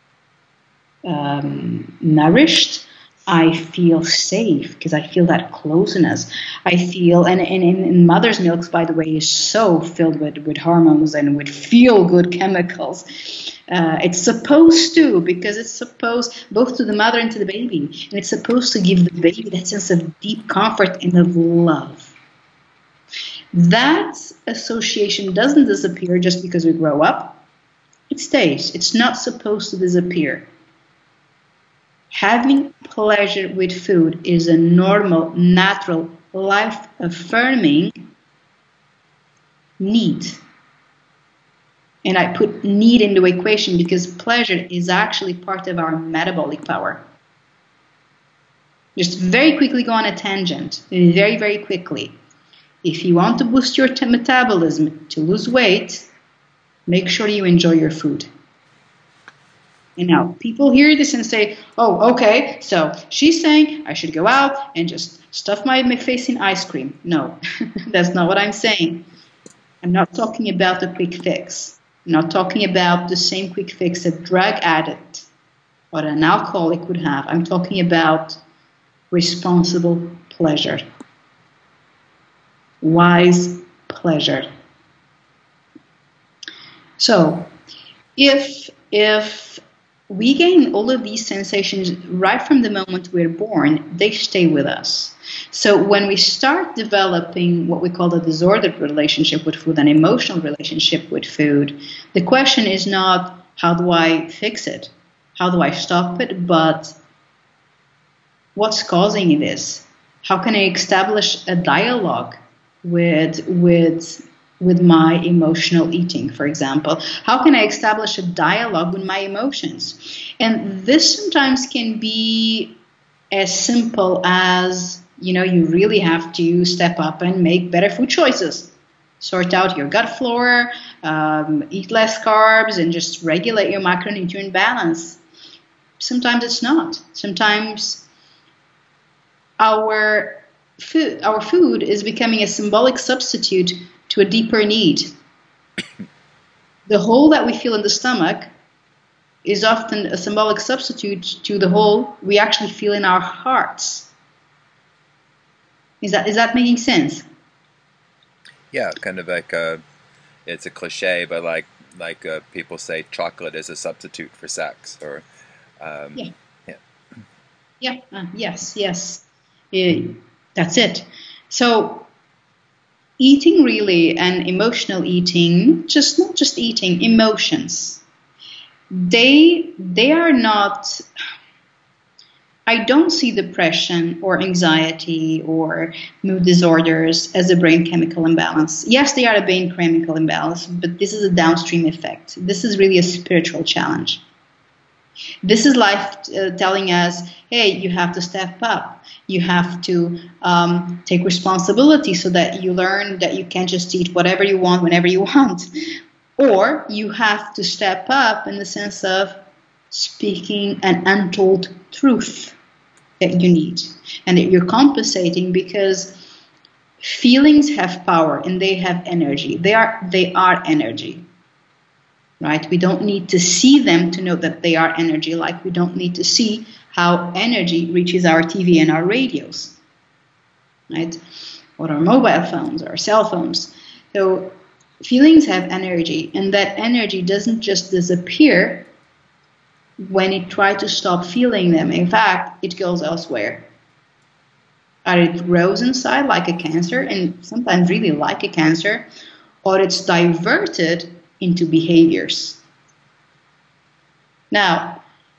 Speaker 2: um, nourished, I feel safe because I feel that closeness. I feel, and, and, and mother's milk, by the way, is so filled with, with hormones and with feel-good chemicals. Uh, it's supposed to, because it's supposed both to the mother and to the baby. And it's supposed to give the baby that sense of deep comfort and of love. That association doesn't disappear just because we grow up. It stays. It's not supposed to disappear. Having pleasure with food is a normal, natural, life-affirming need. And I put need in the equation because pleasure is actually part of our metabolic power. Just very quickly go on a tangent, very, very quickly. If you want to boost your t- metabolism to lose weight, make sure you enjoy your food. And now people hear this and say, oh, okay, so she's saying I should go out and just stuff my, my face in ice cream. No, that's not what I'm saying. I'm not talking about a quick fix. I'm not talking about the same quick fix a drug addict or an alcoholic would have. I'm talking about responsible pleasure, wise pleasure. So if if we gain all of these sensations right from the moment we're born, they stay with us. So when we start developing what we call the disordered relationship with food, an emotional relationship with food, the question is not how do I fix it? How do I stop it? But what's causing this? How can I establish a dialogue with with with my emotional eating, for example? How can I establish a dialogue with my emotions? And this sometimes can be as simple as, you know, you really have to step up and make better food choices. Sort out your gut flora, um, eat less carbs, and just regulate your macronutrient balance. Sometimes it's not. Sometimes our food, our food is becoming a symbolic substitute to a deeper need. The hole that we feel in the stomach is often a symbolic substitute to the hole we actually feel in our hearts. Is that is that making sense?
Speaker 1: Yeah, kind of like a, it's a cliche, but like like uh, people say, chocolate is a substitute for sex, or um,
Speaker 2: yeah,
Speaker 1: yeah,
Speaker 2: yeah, uh, yes, yes, yeah, that's it. So eating really and emotional eating, just not just eating, emotions. They they are not. I don't see depression or anxiety or mood disorders as a brain chemical imbalance. Yes, they are a brain chemical imbalance, but this is a downstream effect. This is really a spiritual challenge. This is life uh, telling us, hey, you have to step up. You have to um, take responsibility so that you learn that you can't just eat whatever you want whenever you want. Or you have to step up in the sense of speaking an untold truth that you need, and that you're compensating because feelings have power and they have energy. They are they are energy, right? We don't need to see them to know that they are energy, like we don't need to see how energy reaches our T V and our radios, right? Or our mobile phones, or our cell phones. So feelings have energy, and that energy doesn't just disappear when you try to stop feeling them. In fact, it goes elsewhere. Or it grows inside like a cancer, and sometimes really like a cancer, or it's diverted into behaviors. Now,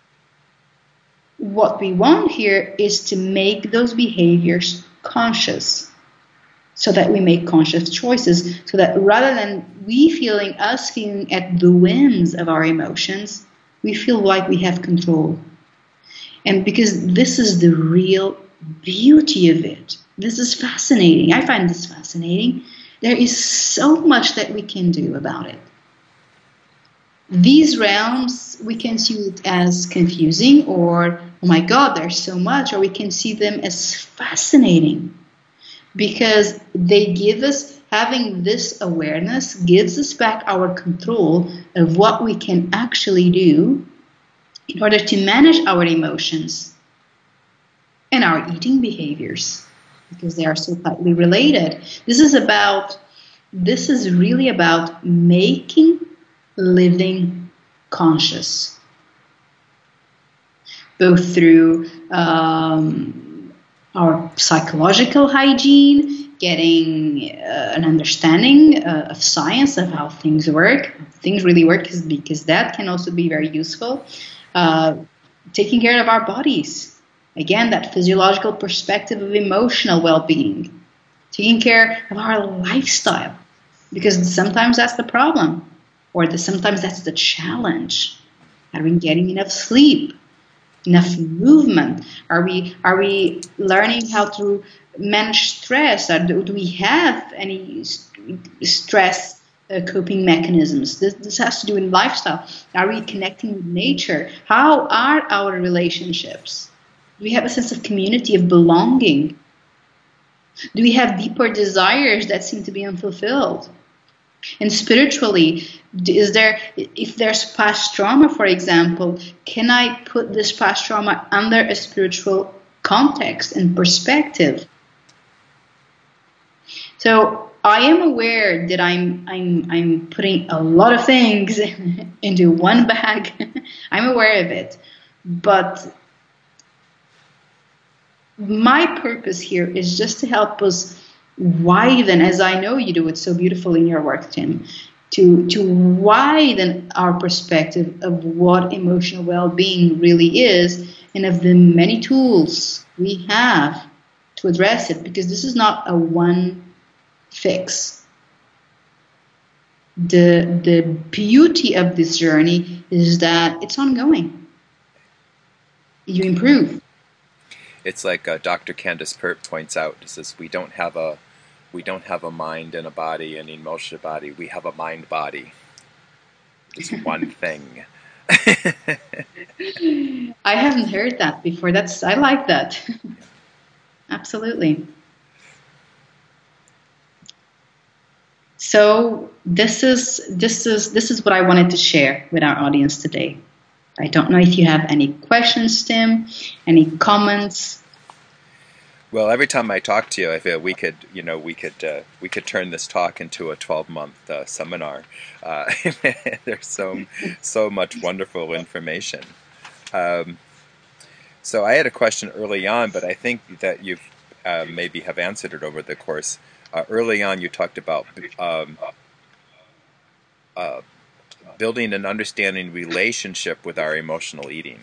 Speaker 2: what we want here is to make those behaviors conscious, so that we make conscious choices, so that rather than we feeling, us feeling at the whims of our emotions, we feel like we have control. And because this is the real beauty of it. This is fascinating. I find this fascinating. There is so much that we can do about it. These realms, we can see it as confusing, or, oh my God, there's so much, or we can see them as fascinating, because they give us, having this awareness gives us back our control of what we can actually do in order to manage our emotions and our eating behaviors, because they are so tightly related. This is about, this is really about making living conscious, both through um, our psychological hygiene, getting uh, an understanding uh, of science, of how things work. Things really work, because that can also be very useful. Uh, taking care of our bodies. Again, that physiological perspective of emotional well-being. Taking care of our lifestyle, because sometimes that's the problem, or the, sometimes that's the challenge. Are we getting enough sleep? Enough movement? Are we are we learning how to manage stress? Or do, do we have any st- stress uh, coping mechanisms? This, this has to do with lifestyle. Are we connecting with nature? How are our relationships? Do we have a sense of community, of belonging? Do we have deeper desires that seem to be unfulfilled? And spiritually, is there, if there's past trauma, for example, can I put this past trauma under a spiritual context and perspective? So I am aware that I'm I'm I'm putting a lot of things into one bag. I'm aware of it, but my purpose here is just to help us widen, as I know you do it so beautifully in your work, Tim, to to widen our perspective of what emotional well-being really is and of the many tools we have to address it, because this is not a one fix. The the beauty of this journey is that it's ongoing. You improve.
Speaker 1: It's like uh, Doctor Candace Pert points out. It says we don't have a we don't have a mind and a body and an emotional body. We have a mind body. It's one thing.
Speaker 2: I haven't heard that before. That's I like that. Absolutely. So this is this is this is what I wanted to share with our audience today. I don't know if you have any questions, Tim, any comments.
Speaker 1: Well, every time I talk to you, I feel we could, you know, we could uh, we could turn this talk into a twelve-month uh, seminar. Uh, there's so so much wonderful information. Um, so I had a question early on, but I think that you've uh, maybe have answered it over the course. Uh, early on, you talked about um, uh, building an understanding relationship with our emotional eating.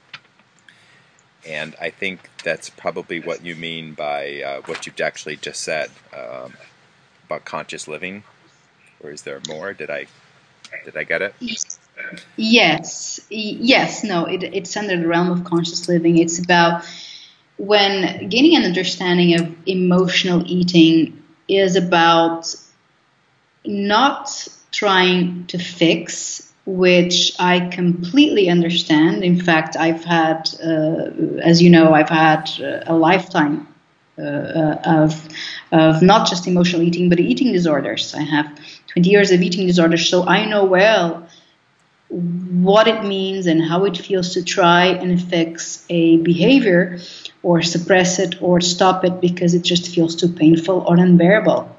Speaker 1: And I think that's probably what you mean by uh, what you've actually just said um, about conscious living. Or is there more? Did I did I get it?
Speaker 2: Yes. Yes. No, it, it's under the realm of conscious living. It's about when gaining an understanding of emotional eating is about not trying to fix, which I completely understand. In fact, I've had, uh, as you know, I've had uh, a lifetime uh, of of not just emotional eating, but eating disorders. I have twenty years of eating disorders, so I know well what it means and how it feels to try and fix a behavior or suppress it or stop it because it just feels too painful or unbearable.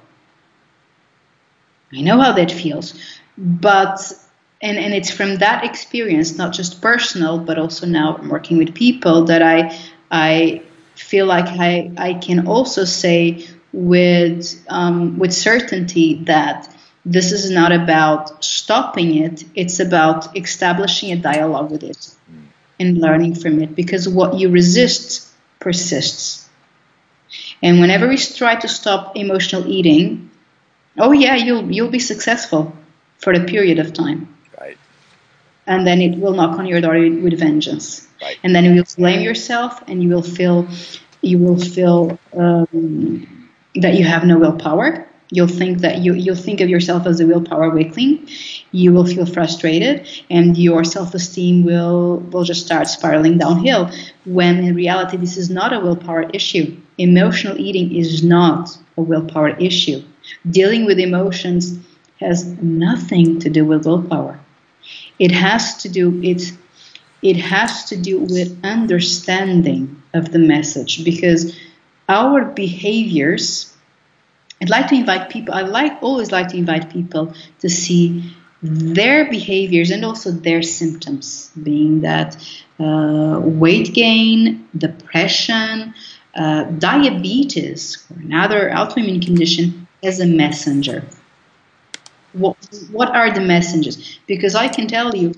Speaker 2: I know how that feels, but and, and it's from that experience, not just personal, but also now I'm working with people, that I I feel like I, I can also say with um, with certainty that this is not about stopping it, it's about establishing a dialogue with it and learning from it, because what you resist persists. And whenever we try to stop emotional eating, oh yeah, you'll you'll be successful for a period of time.
Speaker 1: Right.
Speaker 2: And then it will knock on your door with vengeance.
Speaker 1: Right.
Speaker 2: And then you will blame yourself, and you will feel you will feel um, that you have no willpower. You'll think that you you'll think of yourself as a willpower weakling. You will feel frustrated, and your self-esteem will will just start spiraling downhill. When in reality, this is not a willpower issue. Emotional eating is not a willpower issue. Dealing with emotions has nothing to do with willpower. It has to do it. It has to do with understanding of the message, because our behaviors. I'd like to invite people. I like always like to invite people to see their behaviors and also their symptoms, being that uh, weight gain, depression, uh, diabetes, or another autoimmune condition, as a messenger. What what are the messages? Because I can tell you,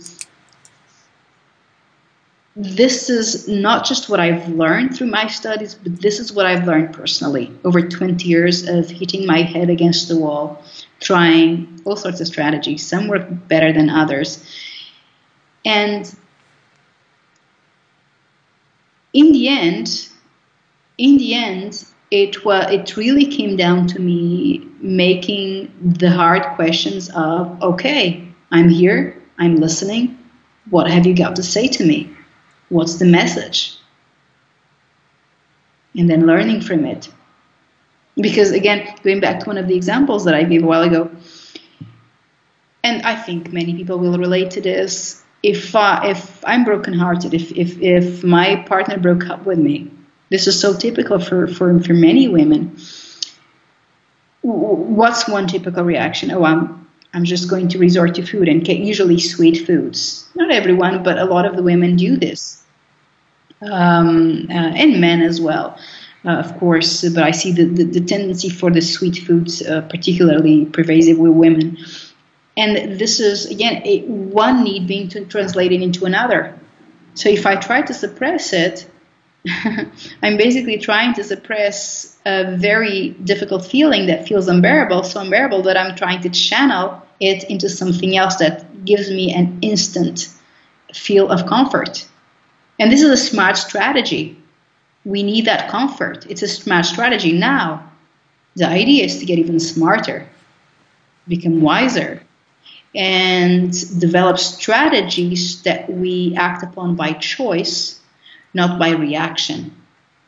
Speaker 2: this is not just what I've learned through my studies, but this is what I've learned personally over twenty years of hitting my head against the wall, trying all sorts of strategies. Some work better than others. And in the end, in the end, it was, it really came down to me making the hard questions of, okay, I'm here, I'm listening. What have you got to say to me? What's the message? And then learning from it. Because again, going back to one of the examples that I gave a while ago, and I think many people will relate to this. If I, if I'm brokenhearted, if if if my partner broke up with me, this is so typical for for for many women. What's one typical reaction? Oh, I'm I'm just going to resort to food, and usually sweet foods. Not everyone, but a lot of the women do this, um, uh, and men as well, uh, of course. But I see the, the, the tendency for the sweet foods uh, particularly pervasive with women. And this is, again, a, one need being to translated into another. So if I try to suppress it, I'm basically trying to suppress a very difficult feeling that feels unbearable, so unbearable that I'm trying to channel it into something else that gives me an instant feel of comfort. And this is a smart strategy. We need that comfort. It's a smart strategy. Now, the idea is to get even smarter, become wiser, and develop strategies that we act upon by choice, not by reaction.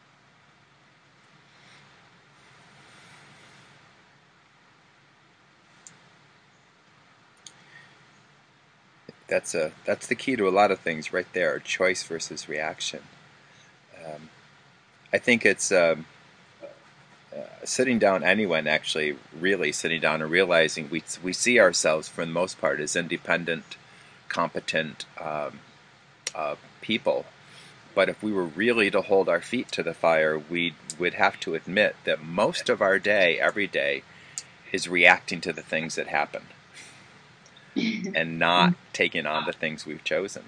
Speaker 1: That's a that's the key to a lot of things right there: choice versus reaction. Um, I think it's um, uh, sitting down. Anyone actually, really sitting down and realizing we we see ourselves for the most part as independent, competent um, uh, people. But if we were really to hold our feet to the fire, we would have to admit that most of our day, every day, is reacting to the things that happen and not taking on the things we've chosen.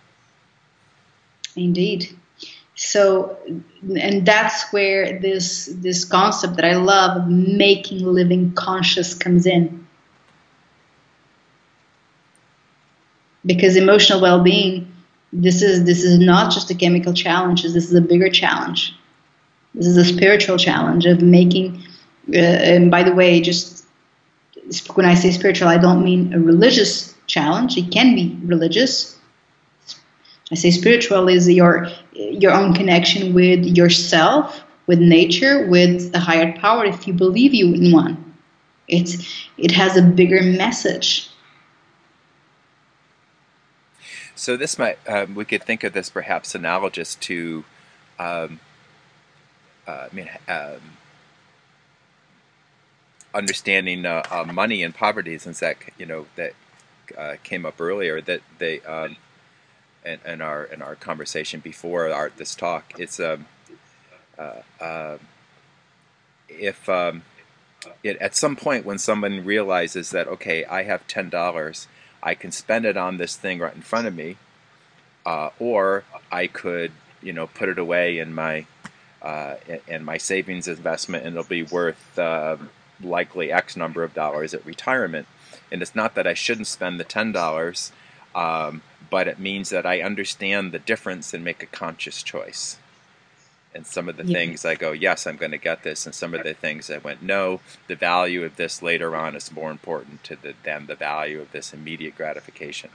Speaker 2: Indeed. So, and that's where this this concept that I love of making living conscious comes in. Because emotional well-being, this is this is not just a chemical challenge. This is a bigger challenge. This is a spiritual challenge of making. Uh, and by the way, just when I say spiritual, I don't mean a religious challenge. It can be religious. I say spiritual is your your own connection with yourself, with nature, with a higher power. If you believe you in one, it's it has a bigger message.
Speaker 1: So this might um, we could think of this perhaps analogous to, um, uh, I mean, um, understanding uh, uh, money and poverty, since that you know that uh, came up earlier. That they um, in, in our in our conversation before our this talk, it's um, uh, uh, if um, it at some point when someone realizes that, okay, I have ten dollars, I can spend it on this thing right in front of me, uh, or I could you know put it away in my uh, in my savings investment, and it'll be worth uh, likely X number of dollars at retirement. And it's not that I shouldn't spend the ten dollars, um, but it means that I understand the difference and make a conscious choice. And some of the
Speaker 2: Yeah.
Speaker 1: things I go, yes, I'm going to get this, and some of the things I went, no, the value of this later on is more important to the, than the value of this immediate gratification.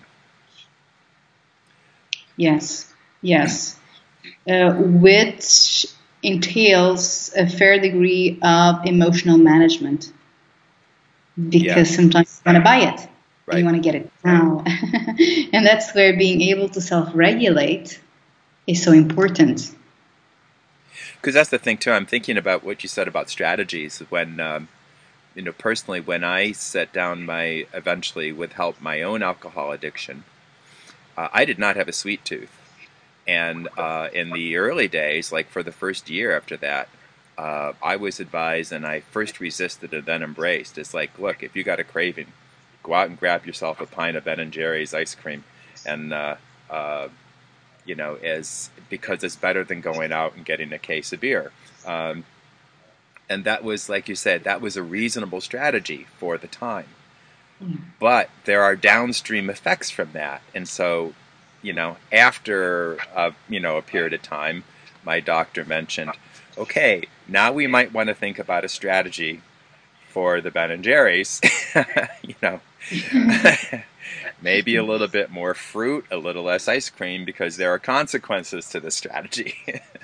Speaker 2: Yes, yes, uh, which entails a fair degree of emotional management, because
Speaker 1: Yeah.
Speaker 2: sometimes you want to buy it and
Speaker 1: Right.
Speaker 2: you want to get it now. And that's where being able to self-regulate is so important.
Speaker 1: Because that's the thing too. I'm thinking about what you said about strategies. When um, you know, personally, when I set down my eventually with help my own alcohol addiction, uh, I did not have a sweet tooth, and uh, in the early days, like for the first year after that, uh, I was advised, and I first resisted and then embraced. It's like, look, if you got a craving, go out and grab yourself a pint of Ben and Jerry's ice cream, and uh, uh, you know, as because it's better than going out and getting a case of beer. Um, and that was, like you said, that was a reasonable strategy for the time. But there are downstream effects from that, and so, you know, after a, you know a period of time, my doctor mentioned, okay, now we might want to think about a strategy for the Ben and Jerry's. you know. Maybe a little bit more fruit, a little less ice cream, because there are consequences to this strategy.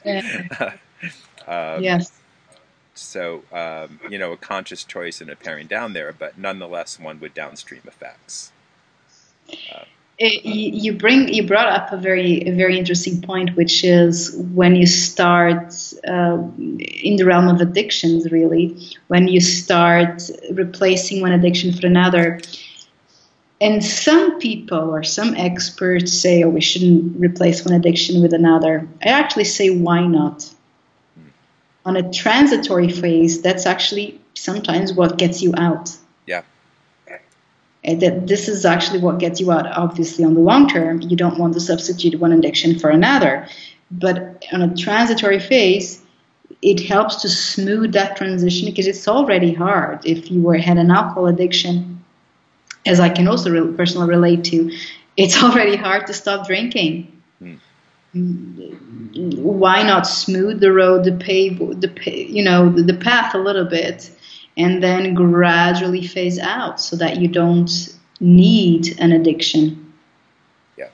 Speaker 1: um,
Speaker 2: Yes.
Speaker 1: So, um, you know, a conscious choice in a paring down there, but nonetheless one with downstream effects.
Speaker 2: It, you you bring you brought up a very a very interesting point, which is when you start uh, in the realm of addictions. Really, when you start replacing one addiction for another, and some people or some experts say, "Oh, we shouldn't replace one addiction with another." I actually say, "Why not?" On a transitory phase, that's actually sometimes what gets you out.
Speaker 1: Yeah.
Speaker 2: And that this is actually what gets you out. Obviously, on the long term, you don't want to substitute one addiction for another. But on a transitory phase, it helps to smooth that transition because it's already hard. If you were had an alcohol addiction, as I can also re- personally relate to, it's already hard to stop drinking. Mm. Why not smooth the road, the pave, the you know, the, the path a little bit, and then gradually phase out so that you don't need an addiction.
Speaker 1: Yeah.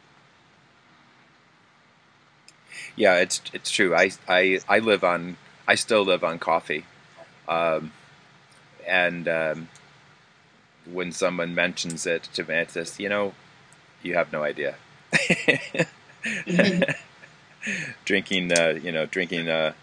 Speaker 1: Yeah, it's it's true. I I I live on I still live on coffee, um, and um, when someone mentions it to me, it's just, you know, you have no idea. Mm-hmm. drinking, uh, you know, drinking. Uh,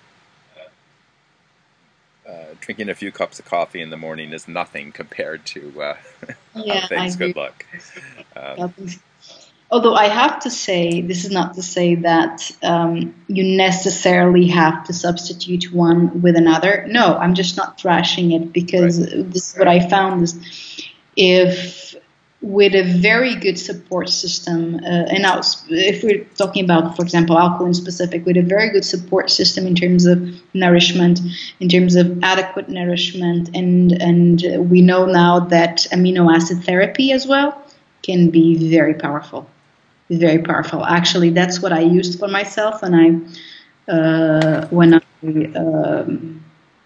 Speaker 1: Uh, drinking a few cups of coffee in the morning is nothing compared to uh,
Speaker 2: yeah,
Speaker 1: how things could look. Um,
Speaker 2: Although I have to say, this is not to say that um, you necessarily have to substitute one with another. No, I'm just not thrashing it because right. this is what I found is if with a very good support system, uh, and now if we're talking about, for example, alcohol in specific, with a very good support system in terms of nourishment, in terms of adequate nourishment, and and we know now that amino acid therapy as well can be very powerful, very powerful. Actually, that's what I used for myself when I uh, when I um,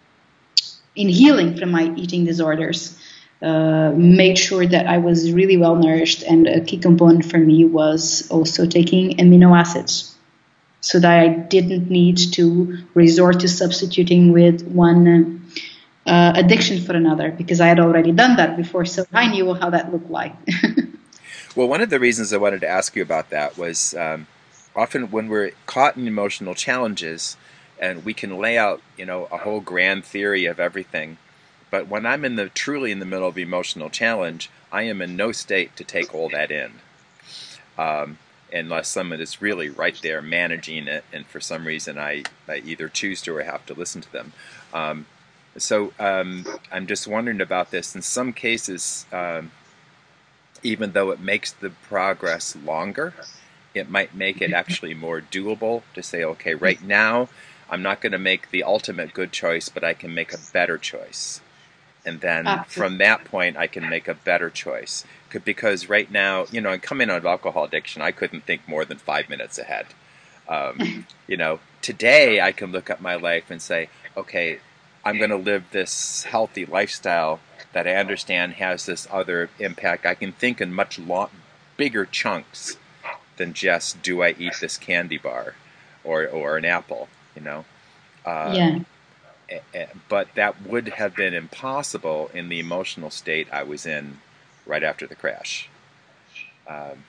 Speaker 2: in healing from my eating disorders. Uh, made sure that I was really well nourished, and a key component for me was also taking amino acids, so that I didn't need to resort to substituting with one uh, addiction for another, because I had already done that before, so I knew how that looked like.
Speaker 1: Well, one of the reasons I wanted to ask you about that was um, often when we're caught in emotional challenges, and we can lay out, you know, a whole grand theory of everything. But when I'm in the truly in the middle of emotional challenge, I am in no state to take all that in, um, unless someone is really right there managing it, and for some reason I, I either choose to or have to listen to them. Um, so um, I'm just wondering about this. In some cases, um, even though it makes the progress longer, it might make it actually more doable to say, okay, right now I'm not going to make the ultimate good choice, but I can make a better choice. And then Absolutely. From that point, I can make a better choice. Because right now, you know, coming out of alcohol addiction, I couldn't think more than five minutes ahead. Um, you know, today I can look at my life and say, okay, I'm going to live this healthy lifestyle that I understand has this other impact. I can think in much long, bigger chunks than just, do I eat this candy bar or, or an apple, you know? Uh,
Speaker 2: yeah.
Speaker 1: But that would have been impossible in the emotional state I was in right after the crash. Um,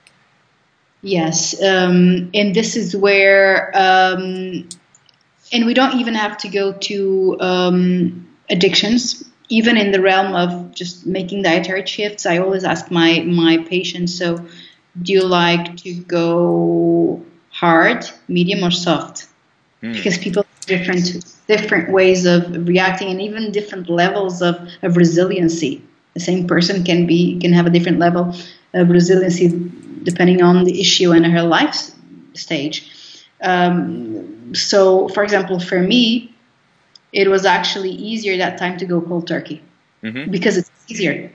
Speaker 2: yes, um, and this is where, um, and we don't even have to go to um, addictions. Even in the realm of just making dietary shifts, I always ask my my patients, so do you like to go hard, medium, or soft? Mm. Because people have different different ways of reacting, and even different levels of, of resiliency. The same person can be can have a different level of resiliency depending on the issue and her life stage. Um, so, for example, for me, it was actually easier that time to go cold turkey mm-hmm. because it's easier.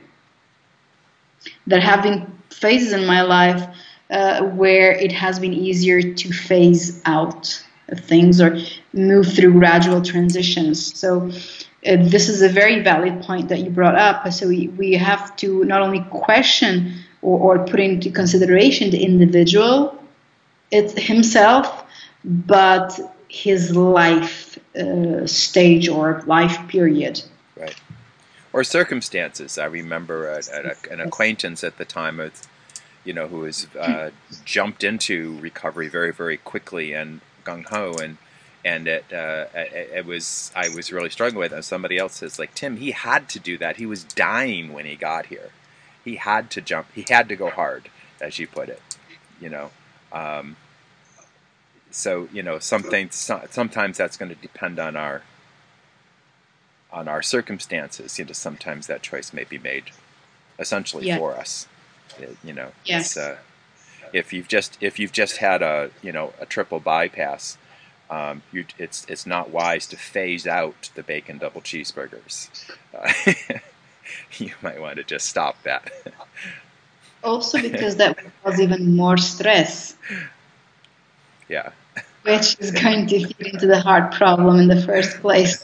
Speaker 2: There have been phases in my life uh, where it has been easier to phase out things or move through gradual transitions. So uh, this is a very valid point that you brought up. So we, we have to not only question or, or put into consideration the individual it's himself, but his life uh, stage or life period.
Speaker 1: Right. or circumstances. I remember a, a, an acquaintance at the time of, you know, who was uh, jumped into recovery very, very quickly and gung ho, and and it, uh, it it was I was really struggling with it. And somebody else says, like, Tim, he had to do that. He was dying when he got here. He had to jump. He had to go hard, as you put it. You know, um, so you know, something. So, sometimes that's going to depend on our on our circumstances. You know, sometimes that choice may be made essentially
Speaker 2: Yeah.
Speaker 1: for us. You know,
Speaker 2: Yes.
Speaker 1: it's, uh, if you've just if you've just had a you know a triple bypass, um, you, it's it's not wise to phase out the bacon double cheeseburgers. Uh, you might want to just stop that.
Speaker 2: Also because that would cause even more stress,
Speaker 1: Yeah.
Speaker 2: which is going to feed into the heart problem in the first place.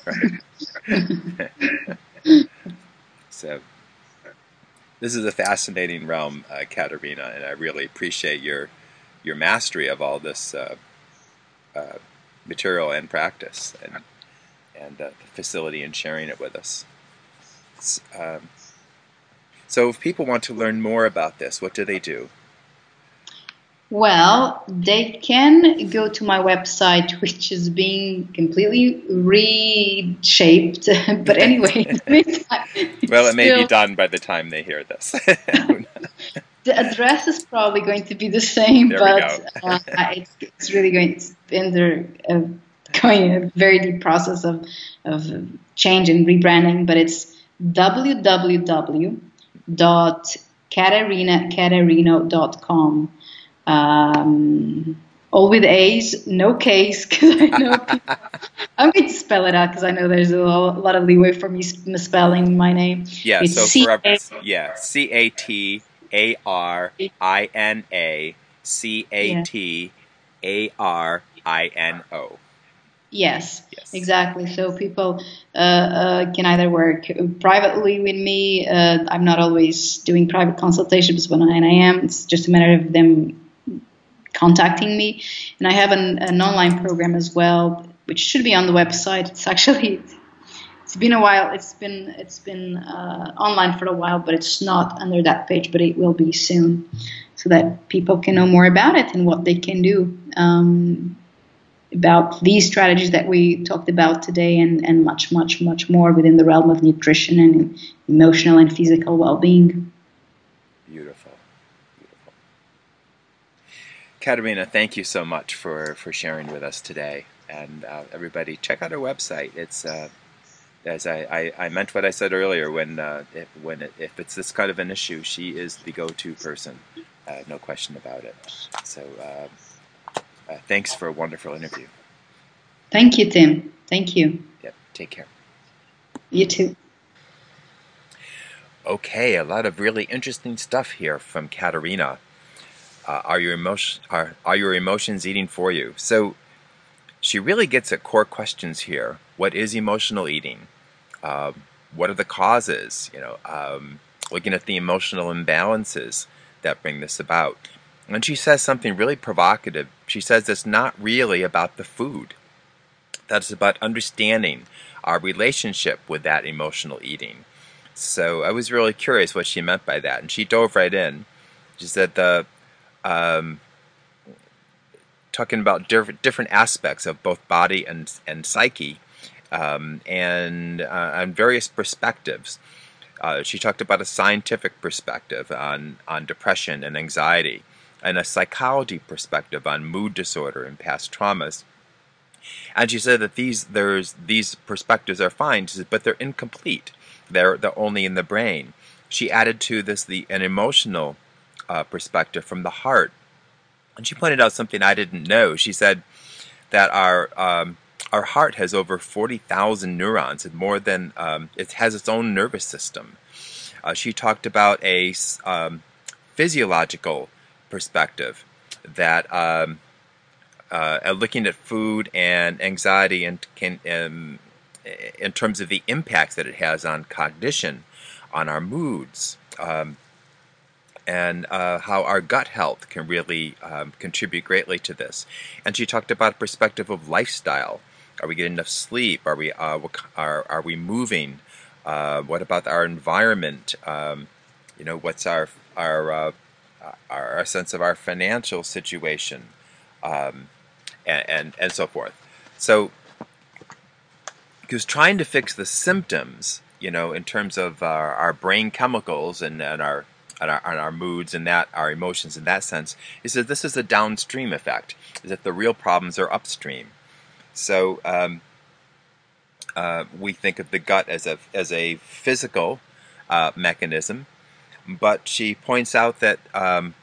Speaker 1: So this is a fascinating realm, uh, Katerina, and I really appreciate your your mastery of all this uh, uh, material and practice, and and uh, the facility in sharing it with us. Um, so if people want to learn more about this, what do they do?
Speaker 2: Well, they can go to my website, which is being completely reshaped. But anyway,
Speaker 1: well, it may
Speaker 2: still,
Speaker 1: be done by the time they hear this.
Speaker 2: the address is probably going to be the same,
Speaker 1: there
Speaker 2: but uh, it's, it's really going. It's been there, uh, going a very deep process of of change and rebranding. But it's w w w dot katerina katerino dot com. Um, all with A's, no K's, because I know people, I'm going to spell it out because I know there's a lot of leeway for me misspelling my name.
Speaker 1: Yeah,
Speaker 2: It's
Speaker 1: so
Speaker 2: C-
Speaker 1: for yeah, C A T A R I N A C A T A R I N O.
Speaker 2: Yes,
Speaker 1: Yes,
Speaker 2: exactly. So people uh, uh, can either work privately with me. Uh, I'm not always doing private consultations, but when I am, it's just a matter of them contacting me. And I have an, an online program as well, which should be on the website. It's actually it's been a while. It's been it's been uh, online for a while, but it's not under that page. But it will be soon, so that people can know more about it and what they can do. Um, about these strategies that we talked about today, and, and much, much, much more within the realm of nutrition and emotional and physical well-being.
Speaker 1: Beautiful. Beautiful. Katerina, thank you so much for, for sharing with us today. And uh, everybody, check out our website. It's uh, as I, I, I meant what I said earlier. When uh, if, when it, if it's this kind of an issue, she is the go-to person. Uh, no question about it. So. Uh, Uh, thanks for a wonderful interview.
Speaker 2: Thank you, Tim. Thank you.
Speaker 1: Yep. Take care.
Speaker 2: You too.
Speaker 1: Okay, a lot of really interesting stuff here from Katerina. Uh, are your emotion are are your emotions eating for you? So she really gets at core questions here. What is emotional eating? Uh, what are the causes? You know, um, looking at the emotional imbalances that bring this about. And she says something really provocative. She says it's not really about the food. That it's about understanding our relationship with that emotional eating. So I was really curious what she meant by that. And she dove right in. She said the um, talking about different, different aspects of both body and, and psyche um, and uh, on various perspectives. Uh, she talked about a scientific perspective on, on depression and anxiety, and a psychology perspective on mood disorder and past traumas. And she said that these there's these perspectives are fine, but they're incomplete. They're they're only in the brain. She added to this the an emotional uh, perspective from the heart, and she pointed out something I didn't know. She said that our um, our heart has over forty thousand neurons, and more than um, it has its own nervous system. Uh, she talked about a um, physiological perspective that um, uh, looking at food and anxiety and can um, in terms of the impacts that it has on cognition, on our moods, um, and uh, how our gut health can really um, contribute greatly to this. And she talked about a perspective of lifestyle. Are we getting enough sleep? Are we uh, are are we moving? Uh, what about our environment? Um, you know, what's our our, uh, our our sense of our financial situation, um, and, and and so forth. So, because trying to fix the symptoms, you know, in terms of our, our brain chemicals and, and our and our, and our moods and that our emotions in that sense, is that this is a downstream effect. Is that the real problems are upstream. So um, uh, we think of the gut as a as a physical uh, mechanism, but she points out that um,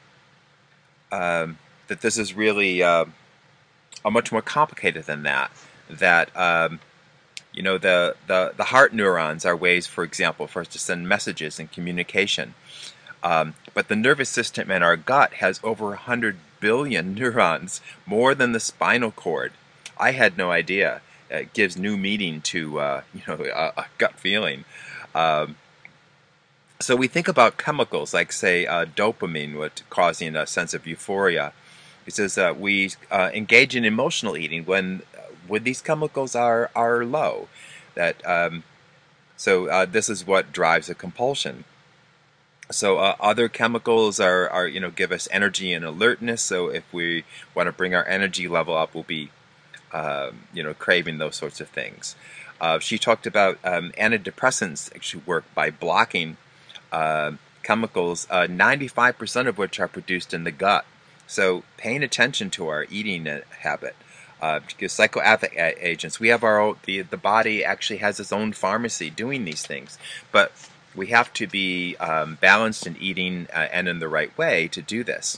Speaker 1: um, that this is really uh, a much more complicated than that. That um, you know the, the the heart neurons are ways, for example, for us to send messages and communication. Um, but the nervous system in our gut has over one hundred billion neurons, more than the spinal cord. I had no idea. It gives new meaning to uh, you know a, a gut feeling. Um, so we think about chemicals like, say, uh, dopamine, what causing a sense of euphoria. It says that we uh, engage in emotional eating when when these chemicals are are low. That um, so uh, this is what drives a compulsion. So uh, other chemicals are, are, you know, give us energy and alertness. So if we want to bring our energy level up, we'll be, um, you know, craving those sorts of things. Uh, she talked about um, antidepressants actually work by blocking uh, chemicals, uh, ninety-five percent of which are produced in the gut. So paying attention to our eating habit. Uh, because psychoactive agents, we have our own, the the body actually has its own pharmacy doing these things, but we have to be um, balanced in eating uh, and in the right way to do this.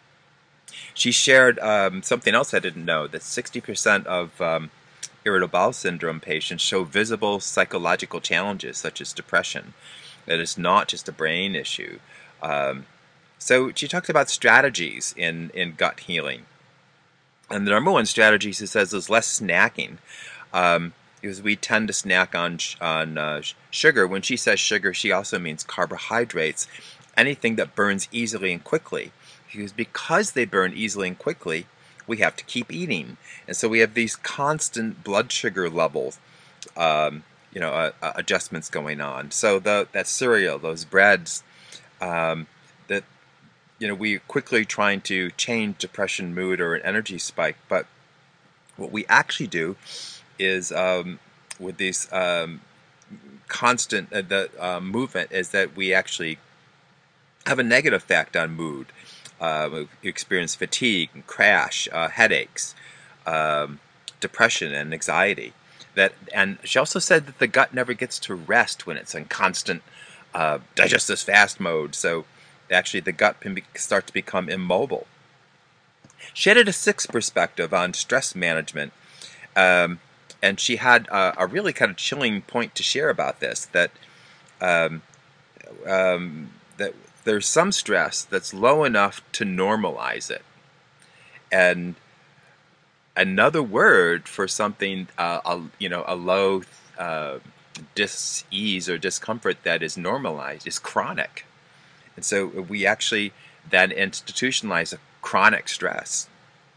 Speaker 1: She shared um, something else I didn't know, that sixty percent of um, irritable bowel syndrome patients show visible psychological challenges such as depression. That it's not just a brain issue. Um, so she talked about strategies in, in gut healing. And the number one strategy, she says, is less snacking. Um, because we tend to snack on on uh, sugar. When she says sugar, she also means carbohydrates, anything that burns easily and quickly. Because because they burn easily and quickly, we have to keep eating, and so we have these constant blood sugar levels, um, you know, uh, uh, adjustments going on. So the that cereal, those breads, um, that you know, we quickly trying to change depression, mood, or an energy spike, but what we actually do is um, with these um, constant uh, the uh, movement is that we actually have a negative effect on mood. Uh, we experience fatigue, and crash, uh, headaches, um, depression, and anxiety. That, and she also said that the gut never gets to rest when it's in constant uh, digest this fast mode. So actually, the gut can be, start to become immobile. She had a sixth perspective on stress management. Um, And she had uh, a really kind of chilling point to share about this, that um, um, that there's some stress that's low enough to normalize it. And another word for something, uh, a, you know, a low uh, dis-ease or discomfort that is normalized is chronic. And so we actually then institutionalize a chronic stress.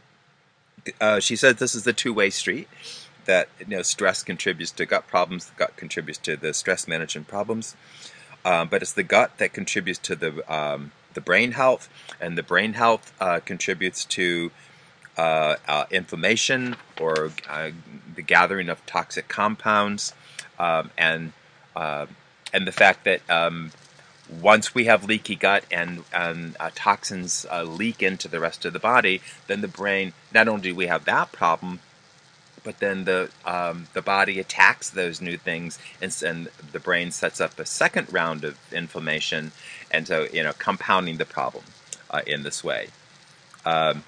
Speaker 1: Uh, she said this is the two-way street. That, you know, stress contributes to gut problems, the gut contributes to the stress management problems, um, but it's the gut that contributes to the um, the brain health, and the brain health uh, contributes to uh, uh, inflammation or uh, the gathering of toxic compounds, um, and uh, and the fact that um, once we have leaky gut and, and uh, toxins uh, leak into the rest of the body, then the brain, not only do we have that problem, but then the um, the body attacks those new things, and, and the brain sets up a second round of inflammation, and so, you know, compounding the problem uh, in this way. Um,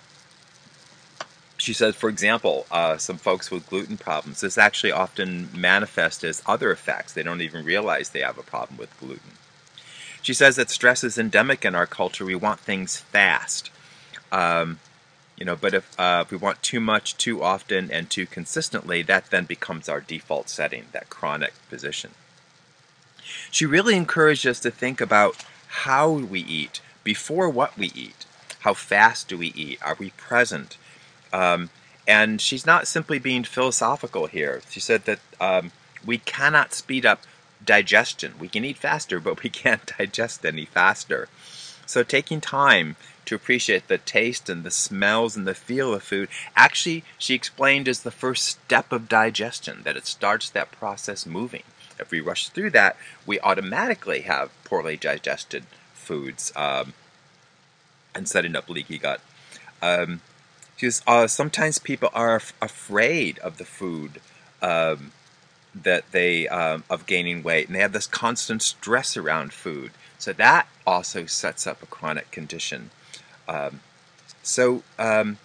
Speaker 1: she says, for example, uh, some folks with gluten problems, this actually often manifests as other effects. They don't even realize they have a problem with gluten. She says that stress is endemic in our culture. We want things fast. Um, You know, but if, uh, if we want too much, too often, and too consistently, that then becomes our default setting, that chronic position. She really encouraged us to think about how we eat, before what we eat. How fast do we eat? Are we present? Um, and she's not simply being philosophical here. She said that um, we cannot speed up digestion. We can eat faster, but we can't digest any faster. So taking time to appreciate the taste and the smells and the feel of food, actually, she explained, is the first step of digestion, that it starts that process moving. If we rush through that, we automatically have poorly digested foods um, and setting up leaky gut. Um, because uh, sometimes people are f- afraid of the food um, that they um, of gaining weight, and they have this constant stress around food. So that also sets up a chronic condition. Um, so um,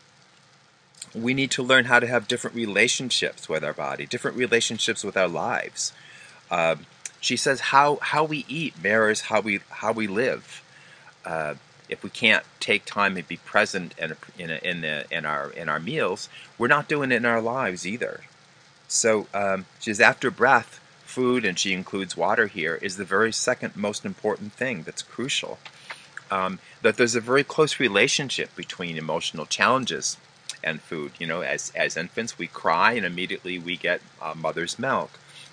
Speaker 1: we need to learn how to have different relationships with our body, different relationships with our lives. Um, she says how how we eat mirrors how we how we live. Uh, if we can't take time and be present in a, in, a, in, the, in our in our meals, we're not doing it in our lives either. So um, she says after breath, food, and she includes water here, is the very second most important thing that's crucial. Um, that there's a very close relationship between emotional challenges and food. You know, as as infants, we cry and immediately we get uh, mother's milk.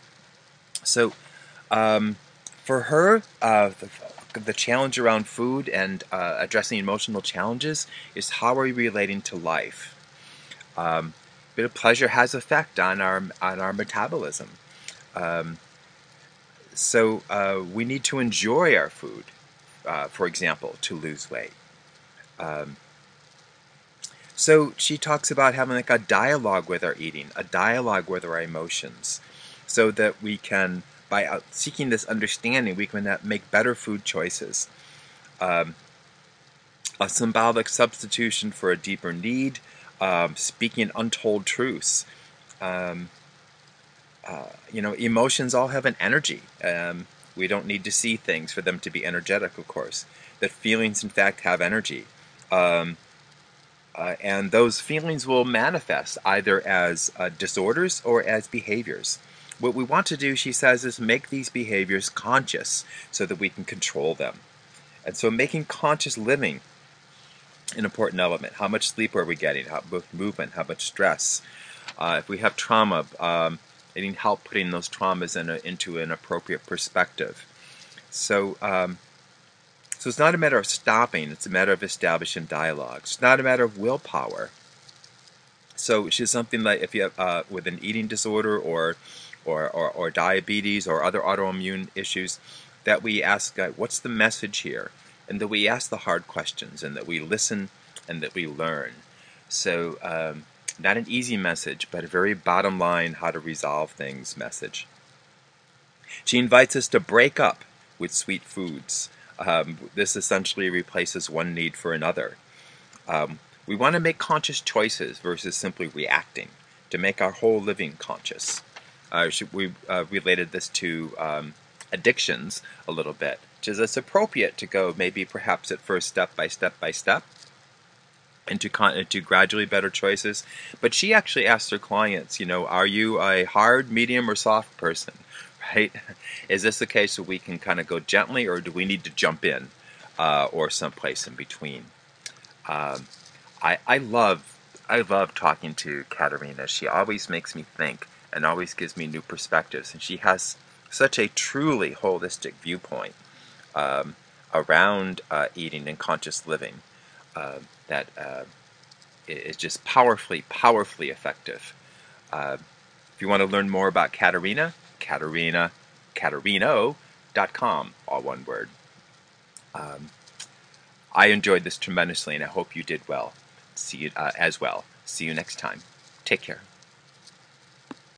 Speaker 1: So um, for her, uh, the, the challenge around food and uh, addressing emotional challenges is how are we relating to life. Um, bit of pleasure has effect on our on our metabolism. Um, so uh, we need to enjoy our food. Uh, for example, to lose weight. Um, so she talks about having like a dialogue with our eating, a dialogue with our emotions, so that we can, by out seeking this understanding, we can make better food choices. Um, a symbolic substitution for a deeper need, um, speaking untold truths. Um, uh, you know, emotions all have an energy. Um, we don't need to see things for them to be energetic, of course. That feelings, in fact, have energy. Um, uh, and those feelings will manifest either as uh, disorders or as behaviors. What we want to do, she says, is make these behaviors conscious so that we can control them. And so making conscious living an important element. How much sleep are we getting? How much movement? How much stress? Uh, if we have trauma, um, needing help putting those traumas in a, into an appropriate perspective. So, um, so it's not a matter of stopping; it's a matter of establishing dialogue. It's not a matter of willpower. So, she's something like if you have uh, with an eating disorder or, or, or, or diabetes or other autoimmune issues, that we ask, uh, what's the message here? And that we ask the hard questions, and that we listen, and that we learn. So, um, not an easy message, but a very bottom line, how to resolve things message. She invites us to break up with sweet foods. Um, this essentially replaces one need for another. Um, we want to make conscious choices versus simply reacting, to make our whole living conscious. Uh, she, we uh, related this to um, addictions a little bit, which is it's appropriate to go maybe perhaps at first step by step by step, into con- into gradually better choices. But she actually asks her clients, you know, are you a hard, medium, or soft person? Right? Is this the case where we can kind of go gently, or do we need to jump in, uh, or someplace in between? Um, I I love I love talking to Katerina. She always makes me think and always gives me new perspectives, and she has such a truly holistic viewpoint um, around uh, eating and conscious living. Uh, that uh, is just powerfully, powerfully effective. Uh, if you want to learn more about Katerina, Katerina, Katerino dot com, all one word. Um, I enjoyed this tremendously, and I hope you did well. See you uh, as well. See you next time. Take care.